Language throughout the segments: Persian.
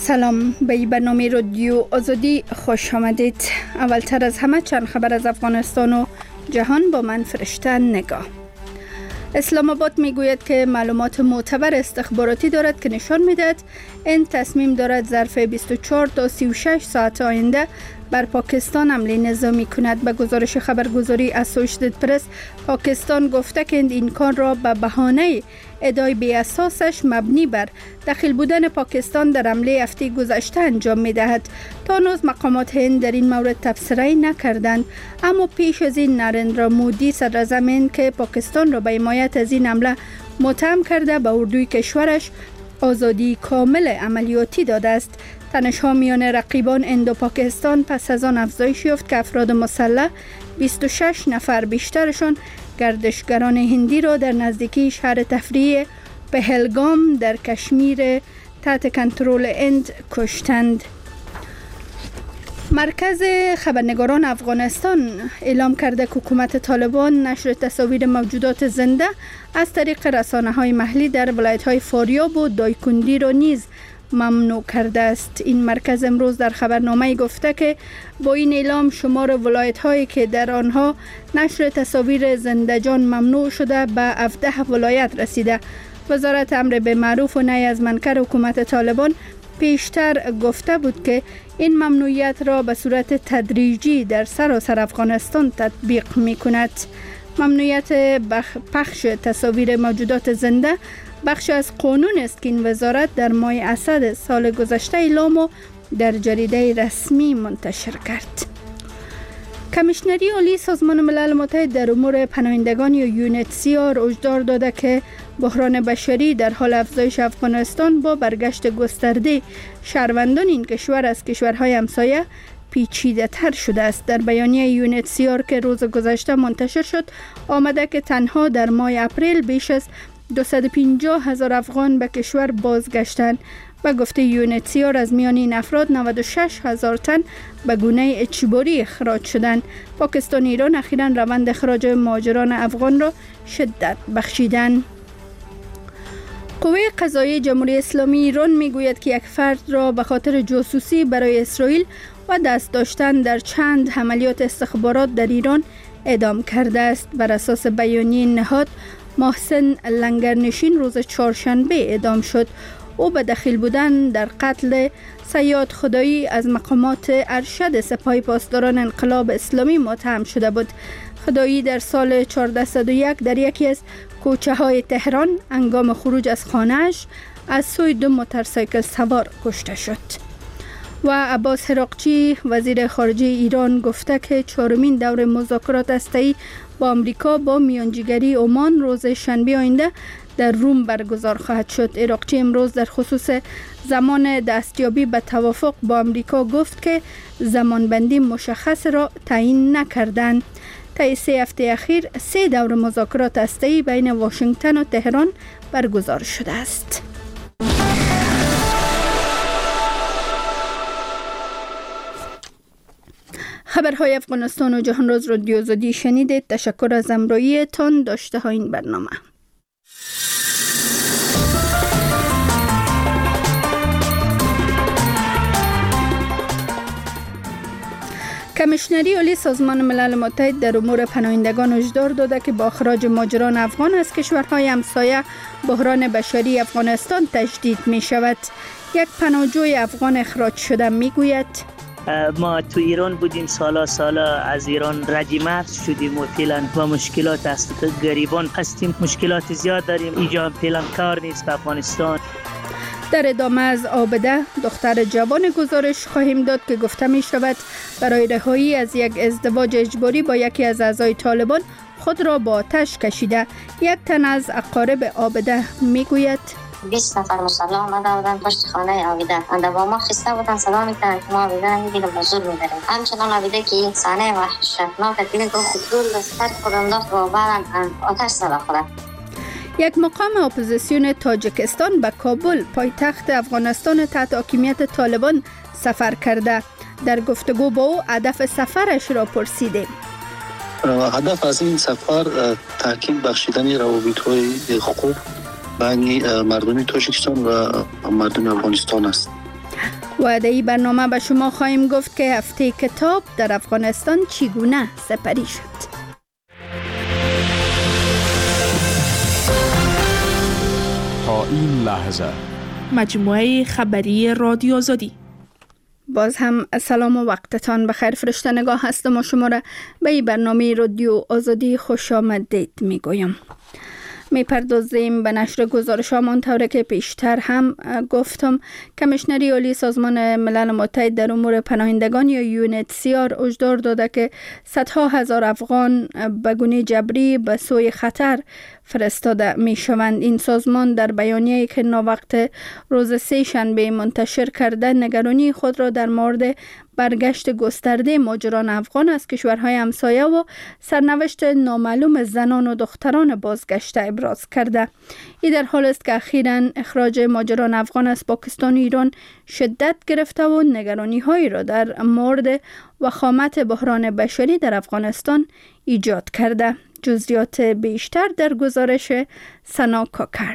سلام، به این برنامه رادیو آزادی خوش آمدید. اولتر از همه چند خبر از افغانستان و جهان با من فرشته نگاه. اسلام آباد میگوید که معلومات معتبر استخباراتی دارد که نشان میدهد این تصمیم دارد ظرف 24 تا 36 ساعت آینده بر پاکستان حمله نظامی کند. به گزارش خبرگزاری اسوشیتد پرس، پاکستان گفته که این کار را به بهانه ادعای بی اساسش مبنی بر دخیل بودن پاکستان در حمله هفته گذشته انجام می دهد. تا هنوز مقامات هند در این مورد تبصره نکردند، اما پیش از این نریندرا مودی صدر زمین که پاکستان را به حمایت از این حمله متهم کرده به اردوی کشورش آزادی کامل عملیاتی داده است. تنش‌ها میان رقیبان هند و پاکستان پس از آن افزایش یافت که افراد مسلح 26 نفر، بیشترشان گردشگران هندی را در نزدیکی شهر تفریحی پهلگام در کشمیر تحت کنترل هند کشتند. مرکز خبرنگاران افغانستان اعلام کرده که حکومت طالبان نشر تصاویر موجودات زنده از طریق رسانه‌های محلی در ولایت‌های فاریاب و دایکندی را نیز ممنوع کرده است. این مرکز امروز در خبرنامه گفته که با این اعلام شمار ولایت‌هایی که در آنها نشر تصاویر زنده‌جان ممنوع شده به 17 ولایت رسیده. وزارت امر بالمعروف و نهی از منکر حکومت طالبان پیشتر گفته بود که این ممنوعیت را به صورت تدریجی در سراسر افغانستان تطبیق می‌کند. ممنوعیت پخش تصاویر موجودات زنده بخش از قانون است که این وزارت در ماه اسد سال گذشته اعلام و در جریده رسمی منتشر کرد. کمیشنری عالی سازمان ملل متحد در امور پناهندگان یا یونیتسیار هشدار داده که بحران بشری در حال افزایش افغانستان با برگشت گسترده شهروندان این کشور از کشورهای همسایه پیچیده تر شده است. در بیانیه یونیتسیار که روز گذشته منتشر شد آمده که تنها در ماه اپریل بیش از 250,000 افغان به کشور بازگشتند. به گفته یونیتسیار از میان این افراد 96,000 تن به گونه اجباری اخراج شدند. پاکستان و ایران اخیراً روند اخراج مهاجران افغان را شدت بخشیدند. قوه قضاییه جمهوری اسلامی ایران میگوید که یک فرد را به خاطر جاسوسی برای اسرائیل و دست داشتن در چند عملیات استخبارات در ایران اعدام کرده است. بر اساس بیانیه نهاد، محسن لنگرنشین روز چهارشنبه اعدام شد. او به دخیل بودن در قتل صیاد خدایی از مقامات ارشد سپاه پاسداران انقلاب اسلامی متهم شده بود. خدایی در سال 1401 در یکی از کوچه های تهران هنگام خروج از خانه‌اش از سوی 2 موتورسیکل سوار کشته شد. و عباس هراقچی وزیر خارجه ایران گفته که 4مین دور مذاکرات هسته‌ای با آمریکا با میانجیگری عمان روز شنبه آینده در روم برگزار خواهد شد. هراقچی امروز در خصوص زمان دستیابی به توافق با آمریکا گفت که زمانبندی مشخص را تعیین نکردند. طی 3 هفته اخیر 3 دور مذاکرات هسته‌ای بین واشنگتن و تهران برگزار شده است. خبرهای افغانستان و جهان راز رادیو آزادی شنیدید. تشکر از همراهیتان. داشته ها این برنامه. کمیشنری عالی سازمان ملل متحد در امور پناهندگان هشدار داده که با اخراج مهاجران افغان از کشورهای همسایه بحران بشری افغانستان تشدید می شود. یک پناهجوی افغان اخراج شده می گوید ما تو ایران بودیم، سالا از ایران رجیمت شدیم و فعلا با مشکلات است. گریبان هستیم، مشکلات زیاد داریم. اینجا فعلا کار نیست به افغانستان. در ادامه از عابده دختر جوان گزارش خواهیم داد که گفته می شود برای رهایی از یک ازدواج اجباری با یکی از اعضای طالبان خود را با آتش کشیده. یک تن از اقارب عابده می گوید 20 نفر مسلح آمده بودن پشت خانه عابده. با ما خسته بودن، صدا می‌کردن که ما عابده می‌گیریم و زور می‌بریم. همچنان عابده که این صحنه وحشتناک دیگه گفت دور دستر خودم داشت و بعد آتش زد خودم. یک مقام اپوزیسیون تاجیکستان به کابل پایتخت افغانستان تحت حاکمیت طالبان سفر کرده. در گفتگو با او هدف سفرش را پرسیدیم. هدف از این سفر تحکیم بخشیدن روابط‌های خوب بین مردم تاجیکستان و مردم افغانستان است. و در این برنامه به شما خواهیم گفت که هفته کتاب در افغانستان چگونه سپری شد. تا این لحظه مجموعه خبری رادیو آزادی. باز هم سلام و وقتتان بخیر. فرشتنگاه هستم و شما را به این برنامه رادیو آزادی خوش آمدید میگویم. میپردازیم به نشر گزارش هامان طوری که پیشتر هم گفتم. کمیشنری عالی سازمان ملل متحد در امور پناهندگان یا UNHCR هشدار داده که صدها هزار افغان به گونه جبری به سوی خطر فرستاده می شوند. این سازمان در بیانیه‌ای که ناوقت روز سه شنبه منتشر کرده نگرانی خود را در مورد برگشت گسترده مهاجران افغان از کشورهای همسایه و سرنوشت نامعلوم زنان و دختران بازگشته ابراز کرده. این در حال است که اخیراً اخراج مهاجران افغان از پاکستان و ایران شدت گرفته و نگرانی هایی را در مورد وخامت بحران بشری در افغانستان ایجاد کرده. جزئیات بیشتر در گزارش سنا کاکر.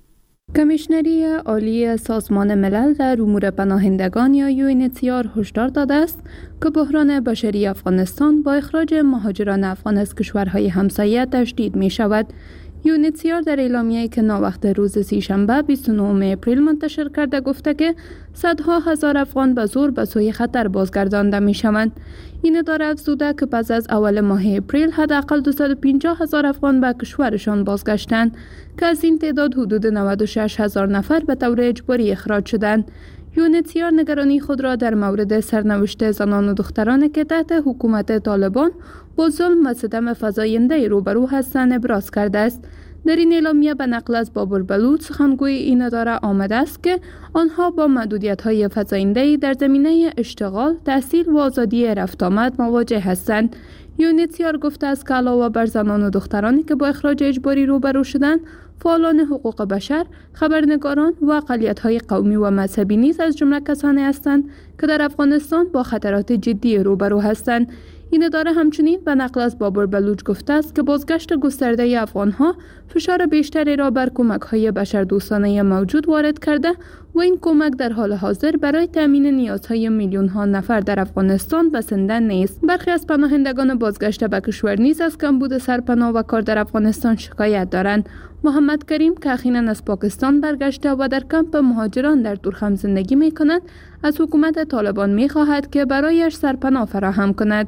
کمیشنری عالی سازمان ملل در امور پناهندگان یا UNHCR هشدار داده است که بحران بشری افغانستان با اخراج مهاجران افغان از کشورهای همسایه تشدید می شود. UNHCR در اعلامیه‌ای که ناوقت روز سه‌شنبه 29 اپریل منتشر کرده گفته که صدها هزار افغان به زور به سوی خطر بازگردانده می شوند. این اداره افزوده که پس از اول ماه اپریل حداقل 250 هزار افغان به کشورشان بازگشتند که از این تعداد حدود 96 هزار نفر به طور اجباری اخراج شدند. UNHCR نگرانی خود را در مورد سرنوشت زنان و دختران که تحت حکومت طالبان با ظلم و ستم فزاینده روبرو هستند ابراز کرده است. در این اعلامیه به نقل از بابر بلوچ سخنگوی این اداره آمده است که آنها با محدودیت‌های فزاینده در زمینه اشتغال، تحصیل و آزادی رفت آمد مواجه هستند. UNHCR گفته است که علاوه بر زنان و دخترانی که با اخراج اجباری روبرو شدند، فعالان حقوق بشر، خبرنگاران و اقلیت‌های قومی و مذهبی نیز از جمله کسانی هستند که در افغانستان با خطرات جدی روبرو هستند. این اداره همچنین به نقل از بابر بلوچ گفته است که بازگشت گسترده افغان‌ها فشار بیشتری را بر کمک‌های بشردوستانه موجود وارد کرده و این کمک در حال حاضر برای تامین نیازهای میلیون‌ها نفر در افغانستان بسنده نیست. برخی از پناهندگان بازگشته به کشور نیز از کمبود سرپناه و کار در افغانستان شکایت دارند. محمد کریم که اخیراً از پاکستان برگشته و در کمپ مهاجران در تورخم زندگی می‌کند، از حکومت طالبان می‌خواهد که برایش سرپناه فراهم کند.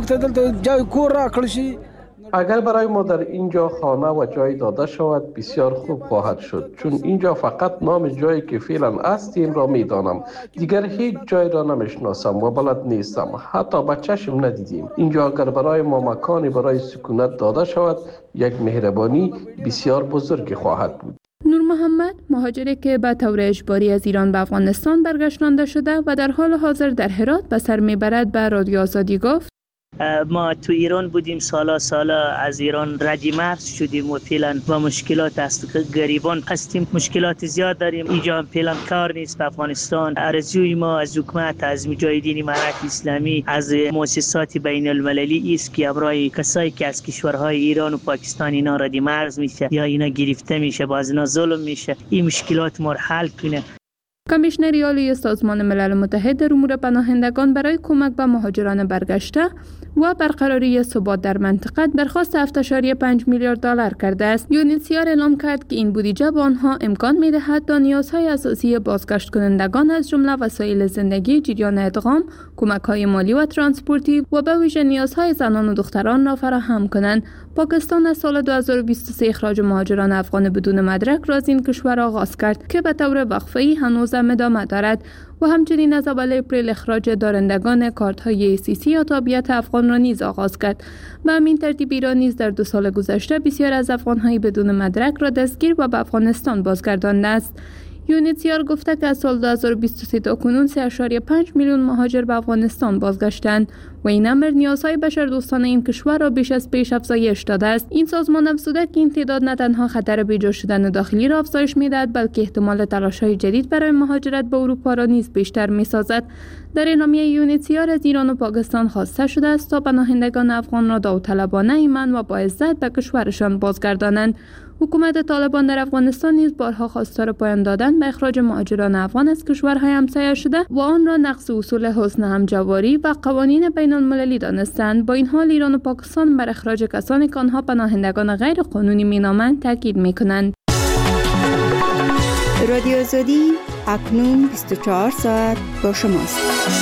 اگر برای ما در اینجا خانه و جای داده شود بسیار خوب خواهد شد، چون اینجا فقط نام جایی که فعلا هستیم را میدانم، دیگر هیچ جای را نمیشناسم و بلد نیستم، حتی به چشم ندیدیم. اینجا اگر برای ما مکانی برای سکونت داده شود یک مهربانی بسیار بزرگی خواهد بود. نور محمد مهاجری که به طور اجباری از ایران به افغانستان برگشتانده شده و در حال حاضر در هرات به سر میبرد به رادیو آزادی گفت: ما تو ایران بودیم، سالا از ایران رجی مرز شدیم و فعلا با مشکلات است که گریبان هستیم، مشکلات زیاد داریم. اینجا فعلا کار نیست. به افغانستان آرزوی ما از حکومت، از مجاهدین امارت اسلامی، از مؤسسات بین المللی است که برای کسایی که از کشورهای ایران و پاکستان اینا رجی مرز میشه یا اینا گرفته میشه، باز اینا ظلم میشه، این مشکلات ما حل کنه. کمیشنری عالی سازمان ملل متحد در امور پناهندگان برای کمک به مهاجران برگشته و برقراری ثبات در منطقه درخواست 7.5 میلیارد دلار کرده است. UNHCR اعلام کرد که این بودجه به آنها امکان می‌دهد تا نیازهای اساسی بازگشت کنندگان از جمله وسایل زندگی، جریان ادغام، کمک‌های مالی و ترانسپورتی و به ویژه نیازهای زنان و دختران را فراهم کنند. پاکستان از سال 2023 اخراج مهاجران افغان بدون مدرک را از این کشور آغاز کرد که به طور وقفه‌ای هنوز ادامه دارد و همچنین از اول اپریل اخراج دارندگان کارت‌های ACC یا تابعیت افغان را نیز آغاز کرد. به همین ترتیب ایران نیز در 2 سال گذشته بسیار از افغان‌های بدون مدرک را دستگیر و به افغانستان بازگردانده است. UNHCR گفته که از سال 2023 تا کنون 3.5 میلیون مهاجر به افغانستان بازگشتند و این امر نیازهای بشردوستانه این کشور را بیش از پیش افزایش داده است. این سازمان افزوده که این تعداد نه تنها خطر بیجا شدن داخلی را افزایش می‌دهد، بلکه احتمال تلاش‌های جدید برای مهاجرت به اروپا را نیز بیشتر می‌سازد. در اعلامیه UNHCR از ایران و پاکستان خواسته شده است تا پناهندگان افغان را داوطلبانه ایمن و با عزت به کشورشان بازگردانند. حکومت طالبان در افغانستان نیز بارها خواستار پایان دادن به اخراج مهاجران افغان از کشورهای همسایه شده و آن را نقض اصول حسن همجواری و قوانین بین المللی دانستند. با این حال ایران و پاکستان بر اخراج کسانی که آنها پناهندگان غیر قانونی مینامند تاکید میکنند. رادیو آزادی اکنون 24 ساعت با شماست.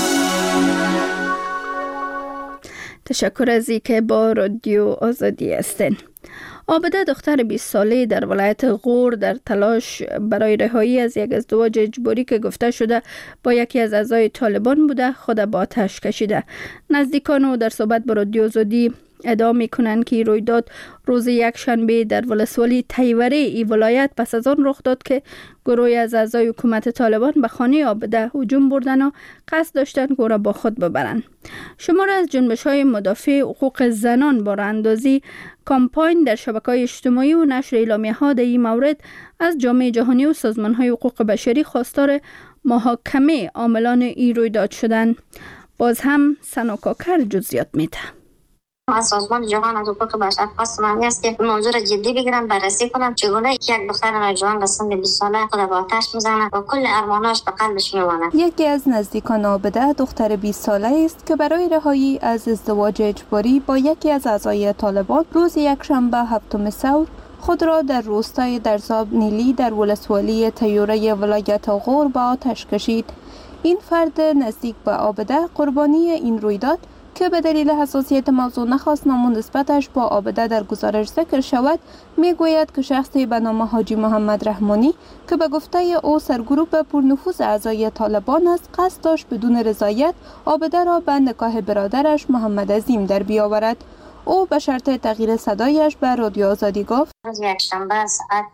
تشکر از اینکه با رادیو آزادی هستین. عابده دختر 20 ساله در ولایت غور در تلاش برای رهایی از یک ازدواج اجباری که گفته شده با یکی از اعضای طالبان بوده خود به آتش کشیده. نزدیکان او در صحبت با رادیو آزادی ادعا میکنند که رویداد روز یکشنبه در ولسوالی تیوره ای ولایت پس از آن رخ داد که گروهی از اعضای حکومت طالبان به خانه عابده هجوم بردن و قصد داشتند او را با خود ببرند. شمار از جنبش‌های مدافع حقوق زنان با راه‌اندازی کامپاین در شبکه‌های اجتماعی و نشر اعلامیه‌ها در این مورد از جامعه جهانی و سازمان‌های حقوق بشری خواستار محاکمه عاملان این رویداد شدند. باز هم سنا کاکر جزئیات میده. از سازمان جهان از حقوق بشر خواستم است که موضوع را جدی بگیرن، بررسی کنن چگونه یک دختر نوجوان به سن 20 ساله خود به آتش میزنه و کل ارماناش به قلبش میمانه. یکی از نزدیکان عابده دختر 20 ساله است که برای رهایی از ازدواج اجباری با یکی از اعضای طالبان روز یکشنبه 7 ثور خود را در روستای درزاب نیلی در ولسوالی تیوره ولایت غور به آتش کشید. این فرد نزدیک به عابده قربانی این رویداد که به دلیل حساسیت موضوع نخواست نام نسبتش با عابده در گزارش ذکر شود، میگوید که شخصی به نام حاجی محمد رحمانی که به گفته او سرگروه پرنفوذ اعضای طالبان است قصد داشت بدون رضایت عابده را به نکاح برادرش محمد عظیم در بیاورد. او به شرط تغییر صدایش به رادیو آزادی گفت: روز یکشنبه ساعت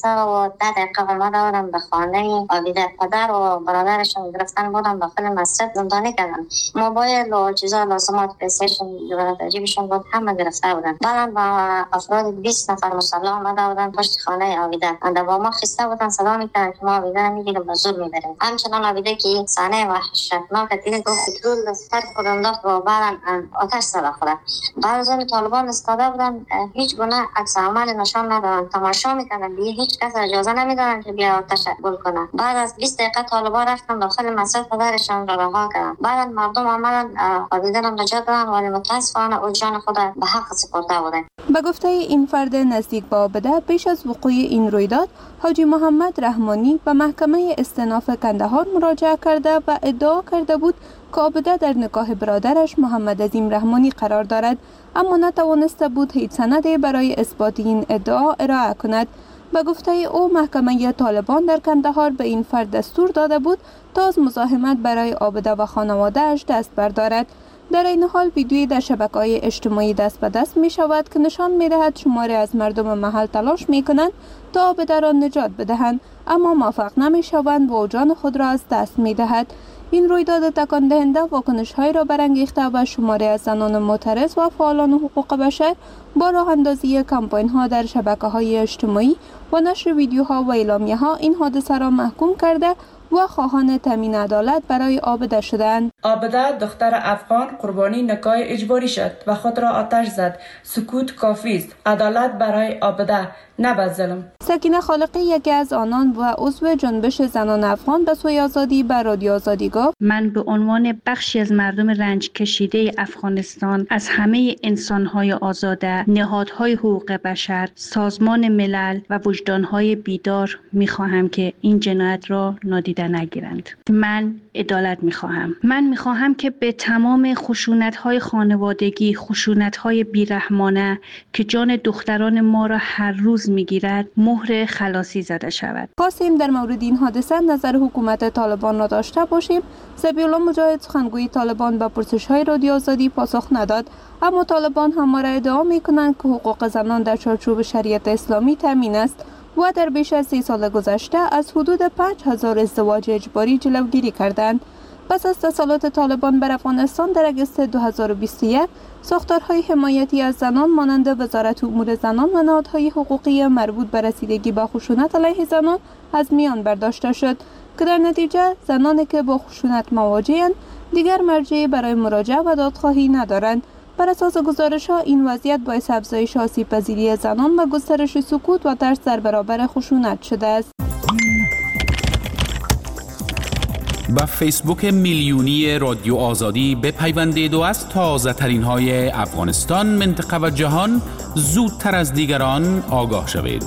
3:10 آمدم به خانه عابده. پدر و برادرشون گرفتن بودن داخل مسجد زندانی کردن. موبایل و چیزا لازمات پلی‌استیشن در جیبشون بود، همه گرفته بودن. بعد با افراد 20 نفر مسلح آمده بودن پشت خانه عابده. اند با ما خسته بودن، صدا می‌کردن که ما عابده میگیریم به زور میبریم. همچنان عابده که صحنه وحشتناک دیگه گفت پترول از سر خود انداخت و بعد آتش زد خود. بعد طالبان استاده بودن، هیچ گونه عکس عمل نشان ندادن، تماشا میکردن، دیگه هیچ کس اجازه نمیدادن که بیا آتش گل کنن. بعد از 20 دقیقه طالبان رفتن داخل مسجد، پدرشان را رها کردن. بعد مردم آمدن عابده را نجات دادن، ولی متاسفانه او جان خود به حق سپرده بودن. به گفته این فرد نزدیک به عابده، پیش از وقوع این رویداد حاجی محمد رحمانی به محکمه استئناف کندهار مراجعه کرده و ادعا کرده بود که عابده در نکاح برادرش محمد عظیم رحمانی قرار دارد، اما نتوانسته بود هیچ سندی برای اثبات این ادعا ارائه کند. به گفته او محکمه طالبان در کندهار به این فرد دستور داده بود تا از مزاحمت برای عابده و خانواده‌اش دست بردارد. در این حال ویدیویی در شبکه‌های اجتماعی دست به دست می شود که نشان می دهد شماری از مردم محل تلاش می کنند تا عابده را نجات بدهند، اما موفق نمی شوند و جان خود را از دست می دهد. این رویداد تکان دهنده واکنش‌های را برانگیخته و شماری از زنان معترض و فعالان حقوق بشر با راه اندازی کمپاین‌ها در شبکه‌های اجتماعی و نشر ویدیوها و اعلامیه‌ها این حادثه را محکوم کرده و خواهان تامین عدالت برای عابده شدند. عابده دختر افغان قربانی نکاح اجباری شد و خود را آتش زد. سکوت کافی است. عدالت برای عابده، نه به ظلم. سکینه خالقی یکی از آنان و عضو جنبش زنان افغان به سوی آزادی به رادیو آزادی گفت: من به عنوان بخشی از مردم رنج کشیده افغانستان از همه انسان‌های آزاده، نهادهای حقوق بشر، سازمان ملل و وجدان‌های بیدار می‌خواهم که این جنایت را نادیده نگیرند. من عدالت می‌خواهم. من می‌خواهم که به تمام خشونت‌های خانوادگی، خشونت‌های بیرحمانه که جان دختران ما را هر روز می‌گیرد، مهر خلاصی زده شود. خواستیم در مورد این حادثه نظر حکومت طالبان را داشته باشیم. ذبیح‌الله مجاهد سخنگوی طالبان به پرسش‌های رادیو آزادی پاسخ نداد، اما طالبان همواره ادعا می‌کنند که حقوق زنان در چارچوب شریعت اسلامی تامین است و در بیش از 30 سال گذشته از حدود 5000 ازدواج اجباری جلوگیری کردند. پس از تسلط طالبان بر افغانستان در اگست 2021 ساختارهای حمایتی از زنان مانند وزارت امور زنان و نهادهای حقوقی مربوط به رسیدگی به خشونت علیه زنان از میان برداشته شد که در نتیجه زنانی که با خشونت مواجه‌اند دیگر مرجعی برای مراجعه و دادخواهی ندارند. بر اساس گزارش‌ها این وضعیت باعث افزایش آسیب‌پذیری زنان و گسترش سکوت و ترس در برابر خشونت شده است. با فیسبوک میلیونی رادیو آزادی بپیوندید و از تازه ترین های افغانستان، منطقه و جهان زودتر از دیگران آگاه شوید.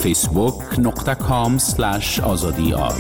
facebook.com/azadi.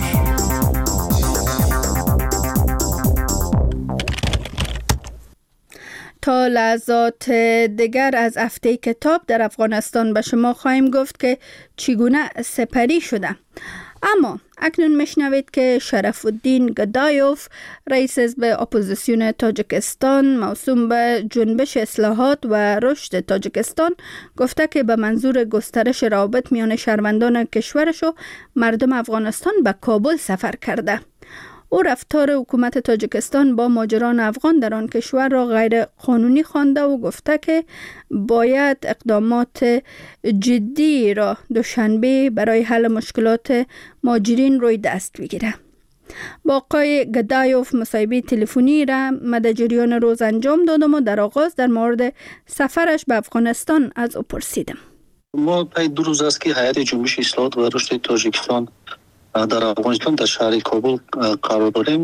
تا لحظات دیگر از هفته کتاب در افغانستان به شما خواهیم گفت که چگونه سپری شده. اما اکنون میشنوید که شرف الدین گدایوف، رئیس حزب اپوزیسیون تاجیکستان موسوم به جنبش اصلاحات و رشد تاجیکستان، گفته که به منظور گسترش روابط میان شهروندان کشورش و مردم افغانستان به کابل سفر کرده. او رفتار حکومت تاجیکستان با مهاجران افغان در آن کشور را غیر قانونی خوانده و گفته که باید اقدامات جدی را دوشنبه برای حل مشکلات مهاجرین روی دست بگیره. با آقای گدایوف مصاحبه تلفنی را مد جریان روز انجام دادم و در آغاز در مورد سفرش به افغانستان از او پرسیدم. ما پای 2 روز است که هیئت جنبش اصلاحات و رشد تاجیکستان در افغانستان در شهر کابل قرار داریم.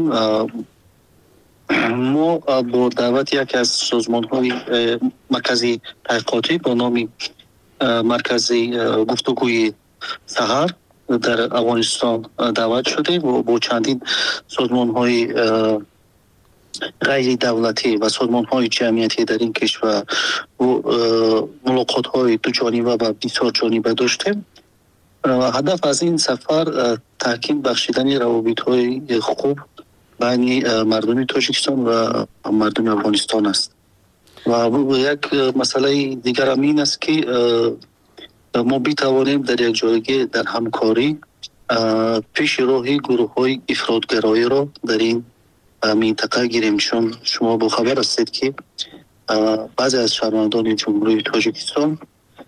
ما با دعوت یکی از سازمان‌های مرکزی تحقیقاتی با نام مرکزی گفتگوی سحر در افغانستان دعوت شدیم و با چندین سازمان‌های غیر دولتی و سازمان‌های جمعیتی در این کشور و ملاقات‌های دو جانبه و بسیار جانبه داشتیم. هدف از این سفر تحکیم بخشیدن روابط‌های خوب بین مردم تاجیکستان و مردم افغانستان است. و یک مسئله دیگر این است که ما بتوانیم در یک جایگاه در همکاری پیش راهی گروه‌های افراط‌گرایی را در این منطقه گیریم، چون شما با خبر هستید که بعضی از شهروندان جمهوری تاجیکستان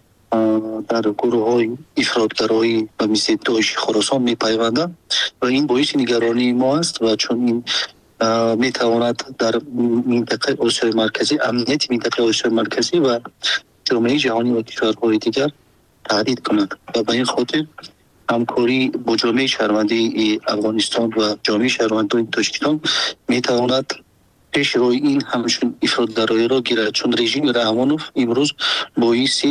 در گروه‌های افراط‌گرایی و مثل داعش خراسان می‌پیوندند و این باعث نگرانی ما است و چون این می‌تواند در منطقه آسیای مرکزی، امنیت منطقه آسیای مرکزی و جامعه جهانی و کشورهای دیگر تهدید کند و به این خاطر همکاری با جامعه شهروندی افغانستان و جامعه شهروندان تاجیکستان می‌تواند پیش روی این همچون افراط‌گرایی را گیرد، چون رژیم رحمانوف امروز باعث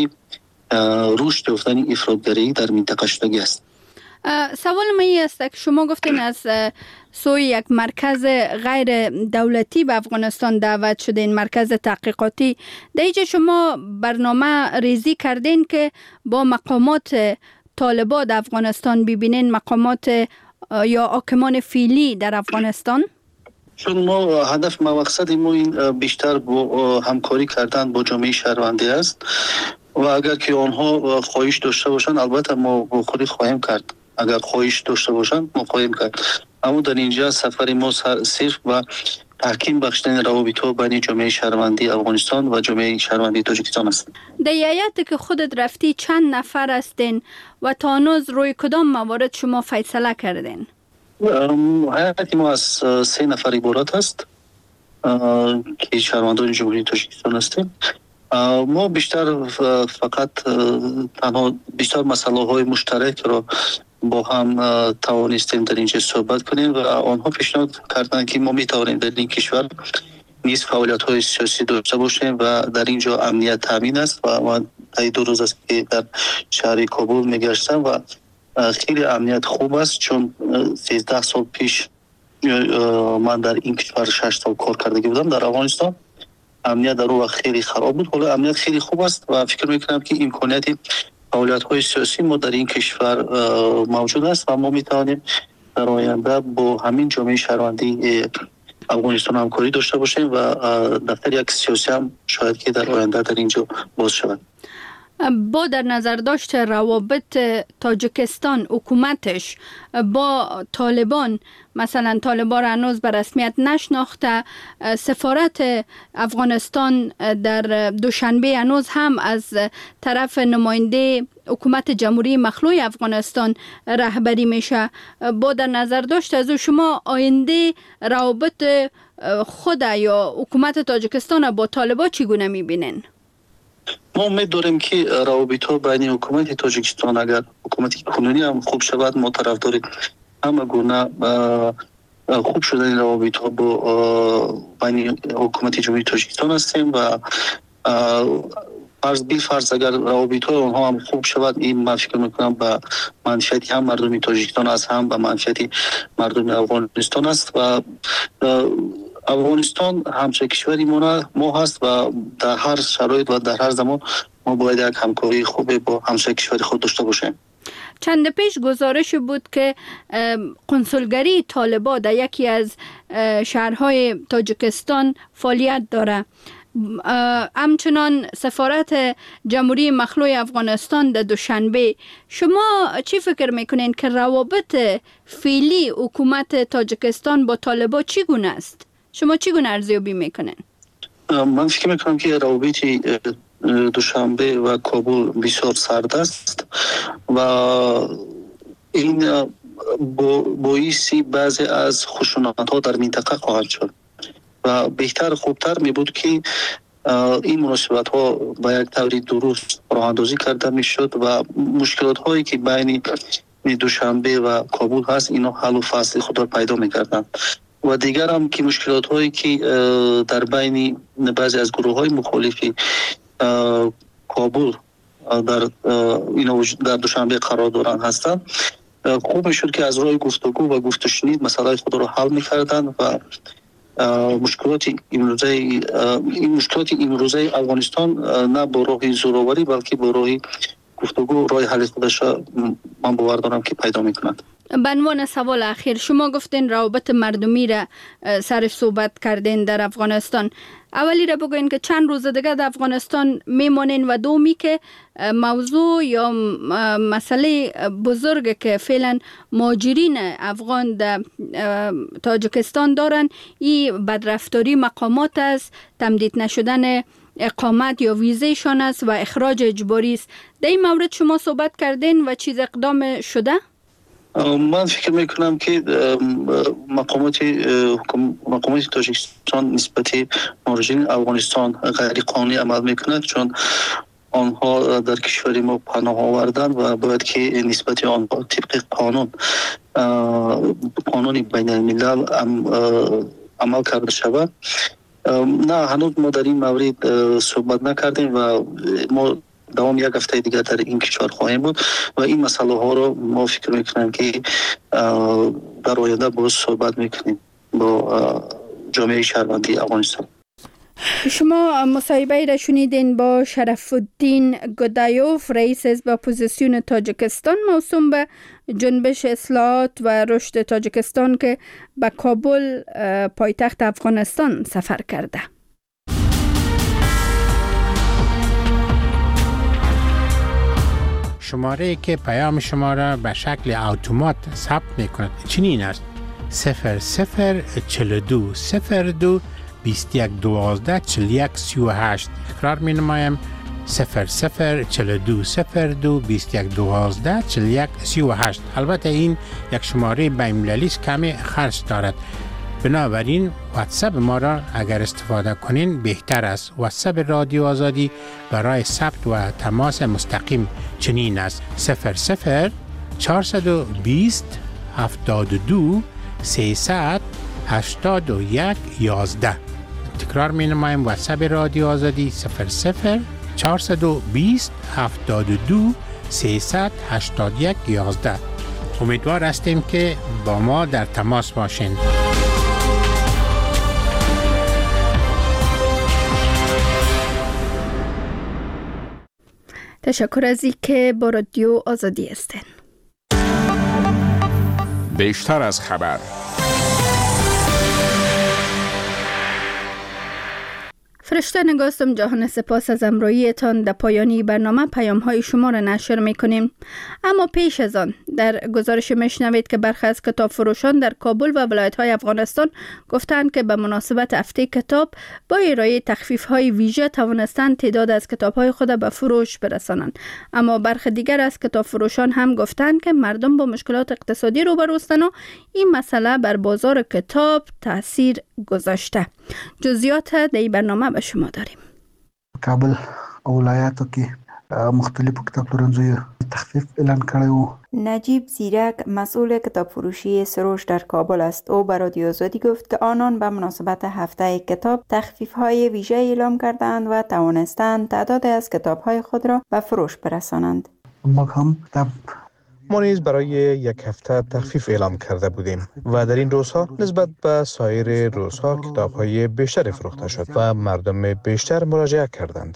رشد یافتن افراط‌گرایی در منطقه شده است. سوال من این است که شما گفتین از سوی یک مرکز غیر دولتی به افغانستان دعوت شدین، مرکز تحقیقاتی. در اینجا شما برنامه ریزی کردین که با مقامات طالبان در افغانستان ببینین، مقامات یا حاکمان فعلی در افغانستان؟ چون ما هدف ما مقصد ما این بیشتر با همکاری کردن با جامعه شهروندی است و اگر که آنها خواهش داشته باشند البته ما با خود خواهیم کرد. اگر خواهش داشته باشند ما خواهیم کرد. اما در اینجا سفر ما صرف و تحکیم بخشیدن روابط‌ها بین جامعه شهروندی افغانستان و جامعه شهروندی تاجیکستان است. در هیئتی که خودت رفتی چند نفر هستین و تا هنوز روی کدام موارد شما فیصله کردین؟ هیئت ما از 3 نفر عبارت است که شهروندان جمهوری تاجیکستان هستیم. ما بیشتر فقط تنها بیشتر مسئله های مشترک را با هم توانستیم در اینجا صحبت کنیم و آنها پیشنهاد کردند که ما میتوانیم در این کشور نیز فعالیت های سیاسی داشته باشیم و در اینجا امنیت تامین است و من 2 روز است که در شهر کابل میگشتم و خیلی امنیت خوب است، چون 13 سال پیش من در این کشور 6 سال کار کرده بودم در افغانستان. امنیت در اون وقت خیلی خراب بود، حالا امنیت خیلی خوب است و فکر میکنم که امکانیت فعالیت‌های سیاسی ما در این کشور موجود است و ما میتوانیم در آینده با همین جامعه شهروندی افغانستان همکاری داشته باشیم و دفتر یک سیاسی هم شاید که در آینده در اینجا باز شود. با در نظر داشت روابط تاجیکستان حکومتش با طالبان، مثلا طالبان را هنوز به رسمیت نشناخته، سفارت افغانستان در دوشنبه هنوز هم از طرف نماینده حکومت جمهوری مخلوع افغانستان رهبری میشه. با در نظر داشت از شما آینده روابط خود یا حکومت تاجیکستان با طالبان چگونه میبینین؟ ما امید داریم که روابط بین حکومت تاجیکستان اگر حکومت کنونی هم خوب شود، ما طرفدار همه گونه خوب شدن روابط با بین حکومت جمهوری تاجیکستان هستیم و فرض اگر روابط اونها هم خوب شود، این من فکر میکنم به منفعت هم مردم تاجیکستان است، هم به منفعت مردم افغانستان است و افغانستان همچه کشوری ما هست و در هر شرایط و در هر زمان ما باید یک همکاری خوب با همسایه کشوری خود داشته باشیم. چند پیش گزارش بود که کنسولگری طالبان در یکی از شهرهای تاجیکستان فعالیت داره. همچنان سفارت جمهوری مخلوع افغانستان در دوشنبه. شما چی فکر میکنین که روابط فعلی حکومت تاجیکستان با طالبان چگونه است؟ شما چگونه ارزیابی میکنین؟ من فکر میکنم که روابط دوشنبه و کابل بسیار سرد است و این باعثی بعضی از خشونت ها در منطقه خواهد شد و بهتر خوبتر می بود که این مناسبت ها با یک طوری درست راه اندازی کرده می شد و مشکلات هایی که بین دوشنبه و کابل هست اینا حل و فصل خود را پیدا می کردن و دیگر هم که مشکلات هایی که در بین بعضی از گروه های مخالفی کابل در دوشنبه قرار دارند هستند، خوب می شد که از راه گفتگو و گفتشنید مسائل خود را حل می کردن و مشکلات امروزه افغانستان نه با راه زورآوری بلکه با راه گفتگو راه حل خودش من باور دارم که پیدا میکنند. به عنوان سوال اخیر، شما گفتین روابط مردمی را سر صحبت کردین در افغانستان. اولی را بگوین که چند روز دیگه در افغانستان میمانین و دومی که موضوع یا مسئله بزرگ که فعلا مهاجرین افغان در تاجیکستان دارن، این بدرفتاری مقامات است، تمدید نشدن اقامت یا ویزهشان است و اخراج اجباری است. در این مورد شما صحبت کردین و چیز اقدام شده؟ من فکر میکنم که مقامات تاجیکستان نسبت مهاجرین افغانستان غیر قانونی عمل میکنند، چون آنها در کشور ما پناه آوردند و باید که نسبت آنها طبق قانون بین الملل عمل کرده شود. نه، هنوز ما در این مورد صحبت نکردیم و ما دوام یک هفته دیگر در این کشور خواهیم بود و این مسئله ها رو ما فکر میکنم که در آینده باز صحبت میکنیم با جامعه شهروندی افغانستان. شما مصاحبه را شنیدین با شرف الدین گودایوف، رئیس حزب اپوزیسیون تاجیکستان موسوم به جنبش اصلاحات و رشد تاجیکستان که به کابل پایتخت افغانستان سفر کرده. شماره که پیام شما را به شکل اتومات ثبت می‌کند چنین است: 0042 02 21 12 41 38. تکرار می‌نمایم: 0042 02 21 12 41 38. البته این یک شماره بین‌المللی است، کمی خرج دارد، بنابراین واتساپ ما را اگر استفاده کنین بهتر است. واتساپ رادیو آزادی برای ثبت و تماس مستقیم چنین است: 00 420 72 300 81 11. تکرار می نمایم: واتساپ رادیو آزادی 00 420 72 300 81 11. امیدوار هستیم که با ما در تماس باشین. تشکر از اینکه با رادیو آزادی هستین. بیشتر از خبر. فرشته نگاستم جهان، سپاس از امرویتان. در پایانی برنامه پیام های شما را نشر میکنیم، اما پیش از آن در گزارش میشنوید که برخی از کتاب فروشان در کابل و ولایت های افغانستان گفتند که به مناسبت هفته کتاب با ارائه تخفیف های ویژه توانستند تعداد از کتاب های خود به فروش برسانند. اما برخی دیگر از کتاب فروشان هم گفتند که مردم با مشکلات اقتصادی روبرو هستند و این مسئله بر بازار کتاب تاثیر گذاشته. جزئیات در این برنامه به شما داریم. کابل او ولایاتو کې مختلف کتابپلورنځیو تخفیف اعلان کړی و. نجیب زیرک مسئول کتاب فروشی سروش در کابل است. او به رادیو آزادی گفت که آنان به مناسبت هفته کتاب تخفیف‌های ویژه اعلام کردند و توانستند تعداد از کتاب‌های خود را به فروش برسانند. ما نیز برای یک هفته تخفیف اعلام کرده بودیم و در این روزها نسبت به سایر روزها کتاب‌های بیشتری فروخته شد و مردم بیشتر مراجعه کردند.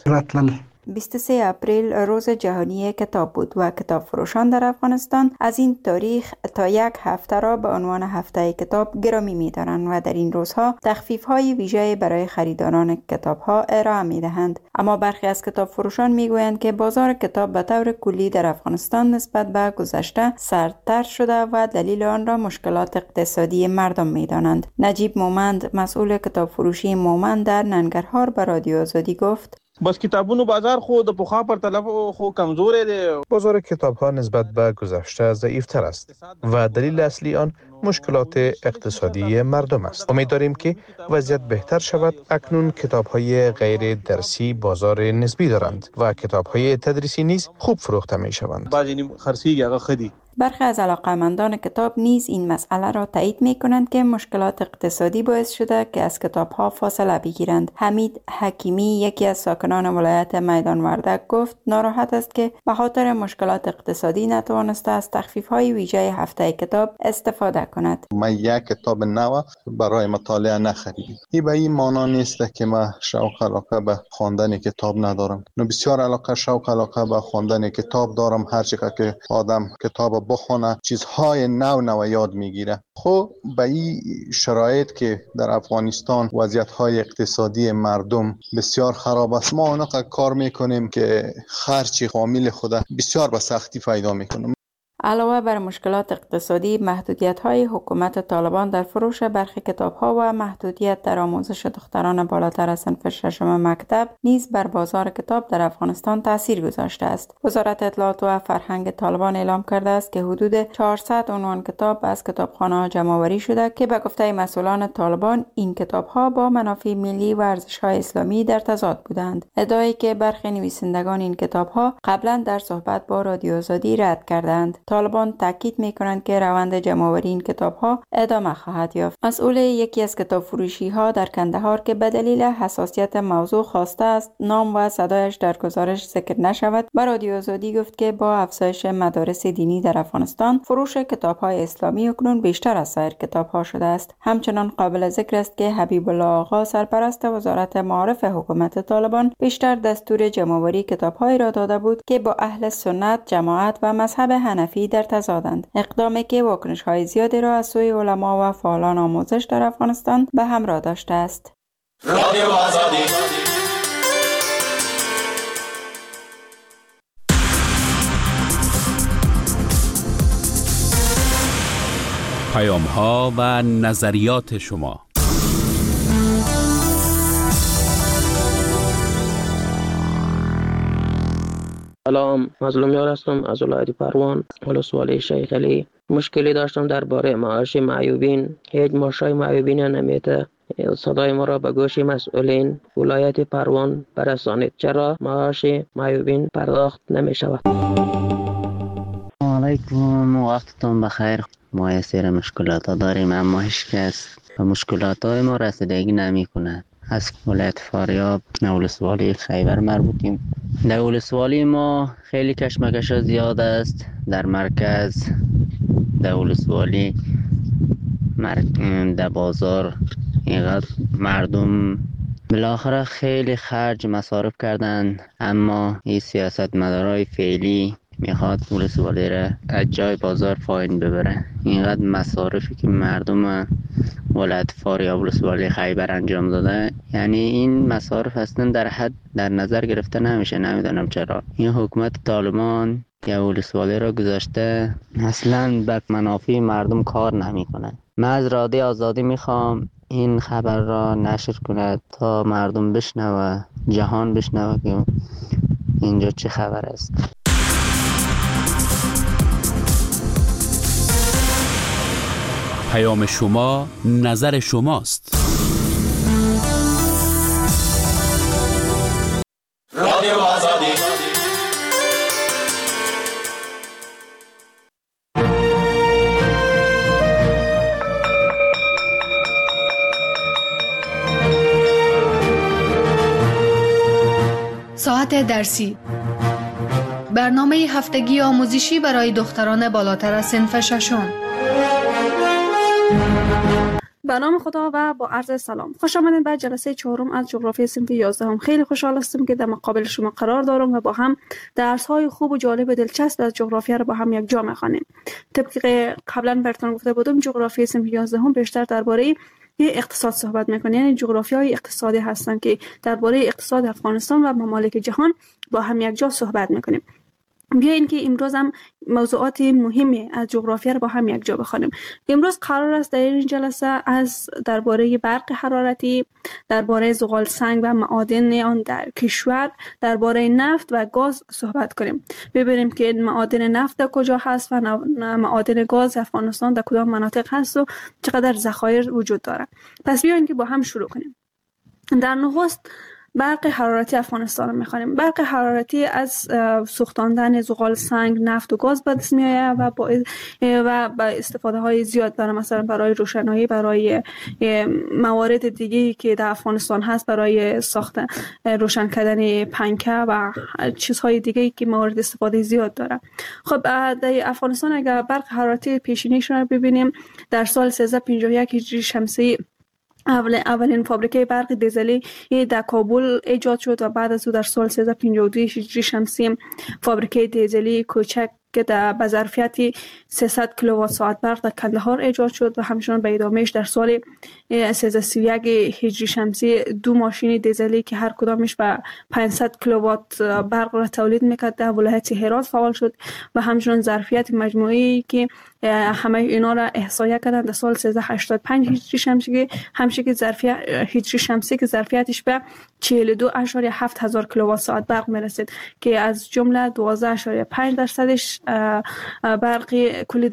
23 اپریل روز جهانی کتاب بود و کتاب فروشان در افغانستان از این تاریخ تا یک هفته را به عنوان هفته کتاب گرامی می دارند و در این روزها تخفیف های ویژه برای خریداران کتاب ها ارائه می دهند. اما برخی از کتاب فروشان می گویند که بازار کتاب به طور کلی در افغانستان نسبت به گذشته سردتر شده و دلیل آن را مشکلات اقتصادی مردم می دانند. نجیب مومند مسئول کتاب فروشی مومند در ننگرهار به رادیو آزادی گفت: بس کتابونو بازار خو د پخوا پر طرف خو کمزور دی. بازار کتاب ها نسبت به گذشته ضعیف تر است و دلیل اصلی آن مشکلات اقتصادی مردم است. امیدواریم که وضعیت بهتر شود. اکنون کتاب های غیر درسی بازار نسبی دارند و کتاب های تدریسی نیز خوب فروخته می شوند. بعضی خرسی هغه خدي. برخی از علاقه‌مندان کتاب نیز این مسئله را تایید می کنند که مشکلات اقتصادی باعث شده که از کتاب‌ها فاصله بگیرند. حمید حکیمی یکی از ساکنان ولایت میدان وردک گفت ناراحت است که به خاطر مشکلات اقتصادی نتوانسته از تخفیف‌های ویژه هفته کتاب استفاده کند. من یک کتاب نو برای مطالعه نخریدم. این به این معنا نیست که من شوق علاقه به خواندن کتاب ندارم. بسیار شوق علاقه به خواندن کتاب دارم. هر چقدر که آدم کتاب بخونه چیزهای نو یاد میگیره. خب به این شرایط که در افغانستان وضعیت‌های اقتصادی مردم بسیار خراب است، ما اونقدر کار میکنیم که خرچ فامیل خود بسیار به سختی پیدا میکنیم. علاوه بر مشکلات اقتصادی، محدودیت‌های حکومت طالبان در فروش برخی کتاب‌ها و محدودیت در آموزش دختران بالاتر از صنف ششم مکتب نیز بر بازار کتاب در افغانستان تاثیر گذاشته است. وزارت اطلاعات و فرهنگ طالبان اعلام کرده است که حدود 400 عنوان کتاب از کتابخانه‌ها جمع‌آوری شده که به گفته مسئولان طالبان این کتاب‌ها با منافع ملی و ارزش‌های اسلامی در تضاد بودند. ادعایی که برخی نویسندگان این کتاب‌ها قبلا در صحبت با رادیو آزادی رد کردند. طالبان تاکید می‌کنند که روند جمع‌آوری این کتاب‌ها ادامه خواهد یافت. مسئول یکی از کتاب فروشی‌ها در کندهار که به دلیل حساسیت موضوع خواسته است نام و صدایش در گزارش ذکر نشود، به رادیو آزادی گفت که با افزایش مدارس دینی در افغانستان فروش کتاب‌های اسلامی اکنون بیشتر از سایر کتاب‌ها شده است. همچنان قابل ذکر است که حبیب الله آقا سرپرست وزارت معارف حکومت طالبان بیشتر دستور جمع‌آوری کتاب‌هایی را داده بود که با اهل سنت، جماعت و مذهب حنفی در تضادند. اقدامی که واکنش‌های زیادی را از سوی علما و فعالان آموزش در افغانستان به همراه داشته است. رادیو آزادی. پیام‌ها و نظریات شما. سلام، مظلومیار هستم از ولایت پروان، ولسوالی شیخ علی. مشکلی داشتم درباره معاش معیوبین. هیچ معاشای معیوبین نمیده. صدای ما را به گوش مسئولین ولایت پروان برسانید. چرا معاش معیوبین پرداخت نمی شود؟ علیکم، وقتتون بخیر. ما یه سری مشکلات داریم اما هیچ کس به مشکلات های ما رسیدگی نمی کند. از ولایت فاریاب ولسوالی خیبر مربوطیم. در ولسوالی ما خیلی کشمکش ها زیاد است. در مرکز در ولسوالی در بازار اینقدر مردم بالاخره خیلی خرج مصارف کردن، اما این سیاست مدارای فعلی میخواد ولسوالی را از جای بازار پایین ببره. اینقدر مصارفی که مردم ولایت فاریاب ولسوالی خیبر انجام داده، یعنی این مصارف اصلا در حد در نظر گرفته نمیشه. نمیدونم چرا این حکومت طالبان یا ولسوالی را گذاشته اصلا به منافع مردم کار نمیکنه. من از رادیو آزادی میخوام این خبر را نشر کند تا مردم بشنوه، جهان بشنوه که اینجا چه خبر است. پیام شما نظر شماست. رادیو آزادی. ساعت درسی، برنامه هفتگی آموزشی برای دختران بالاتر از صنف ششم. به نام خدا و با عرض سلام، خوش آمدید به جلسه چهارم از جغرافی صنف 11. خیلی خوشحال هستم که در مقابل شما قرار دارم و با هم درس های خوب و جالب و دلچسب از جغرافیا رو با هم یک جا می‌خوانیم. طبق قبلا براتون گفته بودم جغرافی صنف 11 بیشتر درباره اقتصاد صحبت میکنه، یعنی جغرافیای اقتصادی هستن که درباره اقتصاد افغانستان و ممالک جهان با هم یک جا صحبت میکنیم. بیاین که امروز هم موضوعات مهمی از جغرافیا رو با هم یک جا بخوانیم. امروز قرار است در این جلسه از درباره برق حرارتی، درباره زغال سنگ و معادن آن در کشور، درباره نفت و گاز صحبت کنیم. ببینیم که معادن نفت در کجا هست و معادن گاز افغانستان در کدام مناطق هست و چقدر ذخایر وجود داره. پس بیاین که با هم شروع کنیم. در نخست برق حرارتی افغانستان رو می‌خوانیم. برق حرارتی از سوختاندن زغال سنگ، نفت و گاز به دست می‌آید و با استفاده های زیاد داره، مثلا برای روشنایی، برای موارد دیگه‌ای که در افغانستان هست، برای ساخت روشن کردن پنکه و چیزهای دیگه‌ای که موارد استفاده زیاد داره. خب در افغانستان اگر برق حرارتی پیشینیش رو ببینیم، در سال 1351 هجری شمسی اولین فابریکه برق دیزلی در کابل ایجاد شد و بعد از او در سال 1352 هجری شمسی فابریکه دیزلی کوچک که به ظرفیت 300 کیلووات ساعت برق در کندهار ایجاد شد و همچنان به ادامهش در سال 1331 هجری شمسی 2 ماشین دیزلی که هر کدامش به 500 کیلووات برق را تولید میکرد در ولایت هرات فعال شد و همچنان ظرفیت مجموعی که همه اینا را احصایه کردن در سال 1385 هجری شمسی که ظرفیت هجری شمسی که ظرفیتش به 42.7 هزار کیلووات ساعت برق میرسید که از جمله 12.5% برقی کلی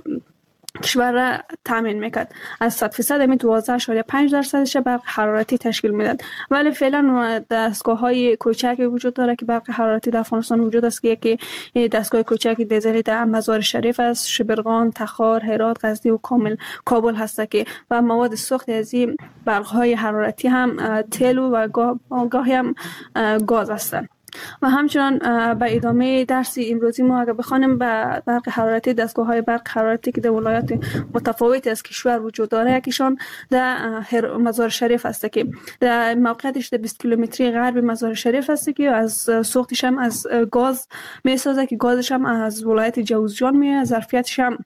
کشور را تامین میکرد. از 100% همین 12.5% برق حرارتی تشکیل میداد. ولی فعلا دستگاه‌های کوچکی وجود داره که برق حرارتی در افغانستان وجود است که یکی دستگاه کوچک دیزلی در مزار شریف است، شبرغان، تخار، هرات، غزنی و کابل هست که و مواد سوخت از این برق‌های حرارتی هم تیل و گاهی هم گاز هستند. و همچنان به ادامه درس امروزی ما اگر بخوانیم به برق حرارتی، دستگاه‌های برق حرارتی که در ولایات متفاوتی از کشور وجود داره، یکیشان در مزار شریف است که در موقعیتش در 20 کیلومتری غرب مزار شریف است که از سوختش هم از گاز میسازه که گازش هم از ولایت جوزجان میاد، ظرفیتش هم